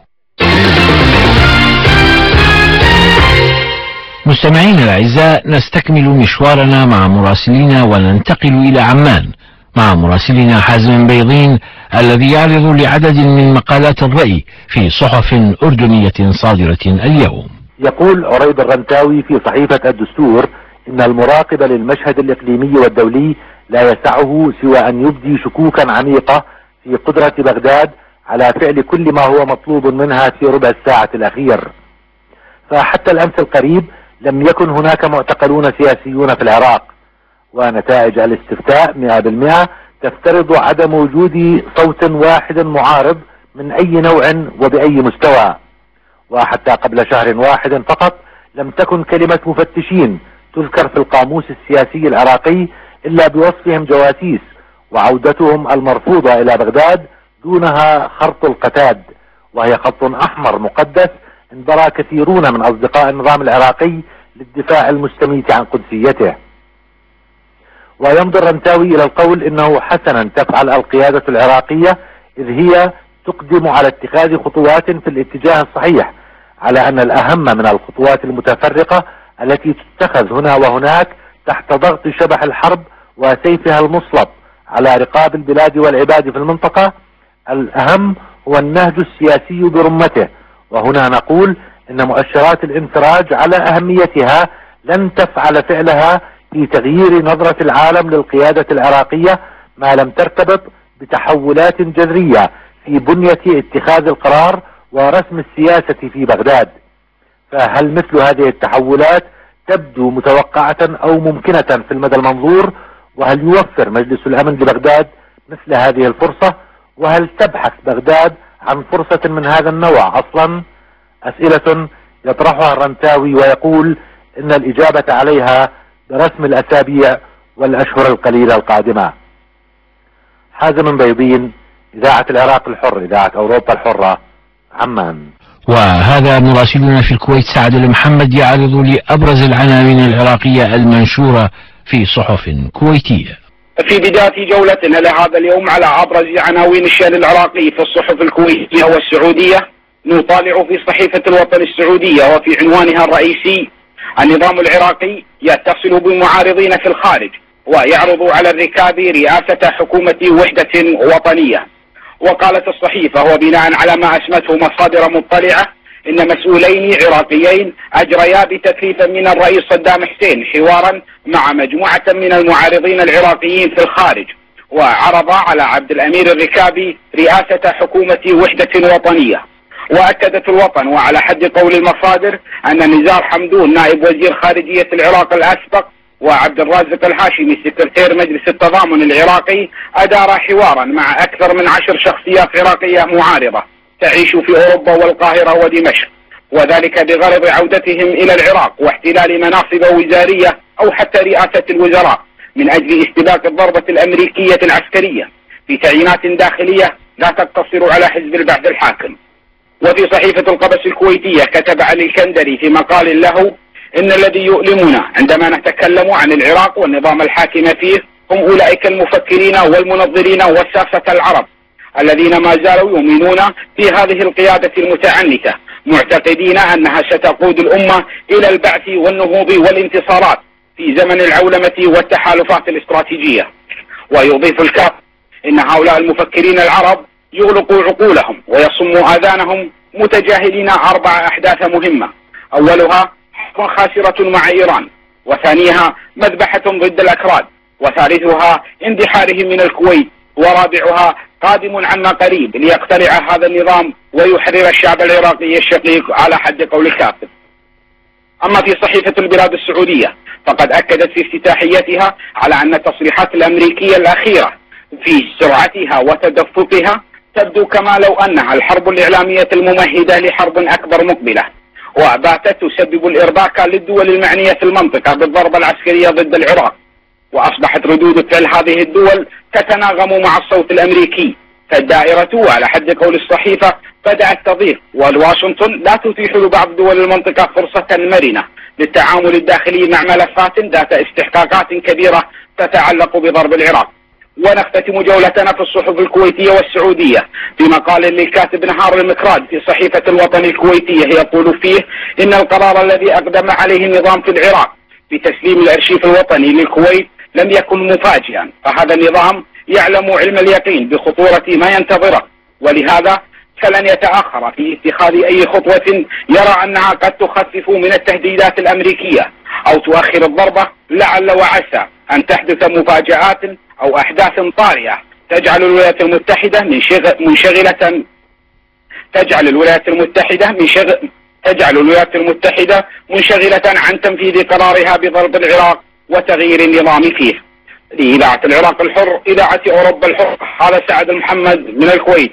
مستمعينا الأعزاء، نستكمل مشوارنا مع مراسلينا وننتقل إلى عمان مع مراسلنا حازم بيضين الذي يعرض لعدد من مقالات الرأي في صحف أردنية صادرة اليوم. يقول عريض الرنتاوي في صحيفة الدستور إن المراقب للمشهد الإقليمي والدولي لا يسعه سوى أن يبدي شكوكا عميقة في قدرة بغداد على فعل كل ما هو مطلوب منها في ربع الساعة الأخير. فحتى الأمس القريب لم يكن هناك معتقلون سياسيون في العراق، ونتائج الاستفتاء مئة بالمئة تفترض عدم وجود صوت واحد معارض من أي نوع وبأي مستوى. وحتى قبل شهر واحد فقط لم تكن كلمة مفتشين تذكر في القاموس السياسي العراقي إلا بوصفهم جواسيس، وعودتهم المرفوضة إلى بغداد دونها خرط القتاد، وهي خط أحمر مقدس انبرى كثيرون من أصدقاء النظام العراقي للدفاع المستميت عن قدسيته. ويمضي الرنتاوي إلى القول إنه حسنا تفعل القيادة العراقية إذ هي تقدم على اتخاذ خطوات في الاتجاه الصحيح، على أن الأهم من الخطوات المتفرقة التي تتخذ هنا وهناك تحت ضغط شبح الحرب وسيفها المصلب على رقاب البلاد والعباد في المنطقة، الأهم هو النهج السياسي برمته. وهنا نقول إن مؤشرات الانفراج على أهميتها لن تفعل فعلها في تغيير نظرة العالم للقيادة العراقية ما لم ترتبط بتحولات جذرية في بنية اتخاذ القرار ورسم السياسة في بغداد. فهل مثل هذه التحولات تبدو متوقعة أو ممكنة في المدى المنظور؟ وهل يوفر مجلس الأمن لبغداد مثل هذه الفرصة؟ وهل تبحث بغداد عن فرصة من هذا النوع أصلا؟ أسئلة يطرحها الرنتاوي ويقول إن الإجابة عليها برسم الأسابيع والأشهر القليلة القادمة. حازم بيضين، إذاعة العراق الحر، إذاعة أوروبا الحرة، عمان. وهذا مراسلنا في الكويت سعد المحمد يعرض لأبرز العناوين العراقية المنشورة في صحف كويتية. في بداية جولتنا لهذا اليوم على أبرز عناوين الشأن العراقي في الصحف الكويتية والسعودية، نطالع في صحيفة الوطن السعودية وفي عنوانها الرئيسي: النظام العراقي يتصل بمعارضين في الخارج ويعرض على الركاب رئاسة حكومة وحدة وطنية. وقالت الصحيفة وبناء على ما أسمته مصادر مطلعة إن مسؤولين عراقيين أجريا بتكليف من الرئيس صدام حسين حوارا مع مجموعة من المعارضين العراقيين في الخارج، وعرضا على عبد الأمير الركابي رئاسة حكومة وحدة وطنية. وأكدت الوطن وعلى حد قول المصادر أن نزار حمدون نائب وزير خارجية العراق الأسبق وعبد الرازق الهاشمي سكرتير مجلس التضامن العراقي أدار حوارا مع أكثر من عشر شخصيات عراقية معارضة تعيش في أوروبا والقاهرة ودمشق، وذلك بغرض عودتهم إلى العراق واحتلال مناصب وزارية أو حتى رئاسة الوزراء من أجل استباق الضربة الأمريكية العسكرية في تعيينات داخلية لا تقتصر على حزب البعث الحاكم. وفي صحيفة القبس الكويتية كتب علي الكندري في مقال له: إن الذي يؤلمنا عندما نتكلم عن العراق والنظام الحاكم فيه هم أولئك المفكرين والمنظرين والساسة العرب الذين ما زالوا يؤمنون في هذه القيادة المتعنتة، معتقدين أنها ستقود الأمة إلى البعث والنهوض والانتصارات في زمن العولمة والتحالفات الاستراتيجية. ويضيف الكاف إن هؤلاء المفكرين العرب يغلقوا عقولهم ويصموا آذانهم متجاهلين أربع أحداث مهمة: أولها حرب خاسرة مع إيران، وثانيها مذبحة ضد الأكراد، وثالثها اندحارهم من الكويت، ورابعها قادم عنا قريب ليقتلع هذا النظام ويحرر الشعب العراقي الشقيق على حد قول الكاتب. أما في صحيفة البلاد السعودية فقد أكدت في افتتاحيتها على أن التصريحات الأمريكية الأخيرة في سرعتها وتدفقها تبدو كما لو أنها الحرب الإعلامية الممهدة لحرب أكبر مقبلة، وباتت تسبب الإرباك للدول المعنية في المنطقة بالضربة العسكرية ضد العراق. وأصبحت ردود فعل هذه الدول تتناغم مع الصوت الأمريكي، فالدائرة على حد قول الصحيفة بدأت تضيق، والواشنطن لا تتيح لبعض دول المنطقة فرصة مرنة للتعامل الداخلي مع ملفات ذات استحقاقات كبيرة تتعلق بضرب العراق. ونختتم جولتنا في الصحف الكويتية والسعودية بمقال للكاتب نهار المكراد في صحيفة الوطن الكويتية يقول فيه إن القرار الذي أقدم عليه النظام في العراق بتسليم الأرشيف الوطني للكويت لم يكن مفاجئا، فهذا النظام يعلم علم اليقين بخطورة ما ينتظره، ولهذا فلن يتأخر في اتخاذ أي خطوة يرى أنها قد تخفف من التهديدات الأمريكية أو تؤخر الضربة، لعل وعسى أن تحدث مفاجآت أو أحداث طارئة تجعل الولايات المتحدة منشغلة تجعل الولايات المتحدة منشغل تجعل الولايات المتحدة منشغلة عن تنفيذ قرارها بضرب العراق وتغيير النظام فيه. لإذاعة العراق الحر، إذاعة أوروبا الحر، هذا سعد محمد من الكويت.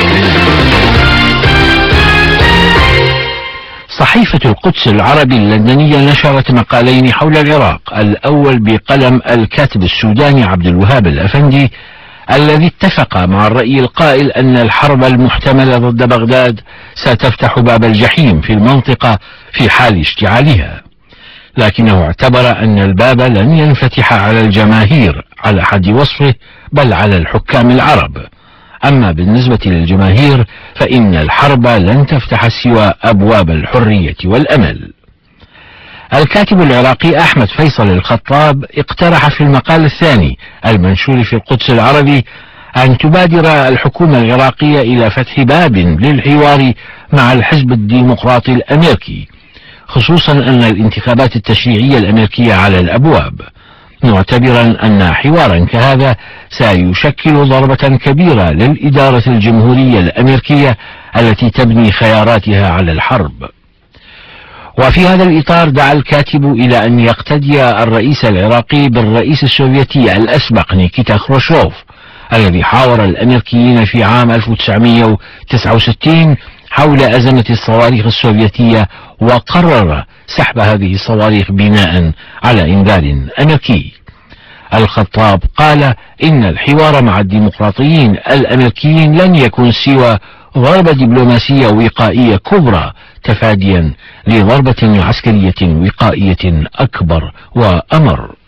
صحيفة القدس العربي اللندنية نشرت مقالين حول العراق، الأول بقلم الكاتب السوداني عبد الوهاب الأفندي الذي اتفق مع الرأي القائل أن الحرب المحتملة ضد بغداد ستفتح باب الجحيم في المنطقة في حال اشتعالها، لكنه اعتبر أن الباب لن ينفتح على الجماهير على حد وصفه بل على الحكام العرب. أما بالنسبة للجماهير فإن الحرب لن تفتح سوى أبواب الحرية والأمل. الكاتب العراقي أحمد فيصل الخطاب اقترح في المقال الثاني المنشور في القدس العربي أن تبادر الحكومة العراقية إلى فتح باب للحوار مع الحزب الديمقراطي الأمريكي، خصوصا أن الانتخابات التشريعية الأمريكية على الأبواب، معتبرا أن حوارا كهذا سيشكل ضربة كبيرة للإدارة الجمهورية الأمريكية التي تبني خياراتها على الحرب. وفي هذا الإطار دعا الكاتب إلى أن يقتدي الرئيس العراقي بالرئيس السوفيتي الأسبق نيكيتا خروشوف الذي حاور الأمريكيين في عام ألف وتسعمئة وتسعة وستين حول أزمة الصواريخ السوفيتية، وقرر سحب هذه الصواريخ بناء على إنذار أمريكي. الخطاب قال إن الحوار مع الديمقراطيين الأمريكيين لن يكون سوى ضربة دبلوماسية وقائية كبرى تفاديا لضربة عسكرية وقائية أكبر وأمر.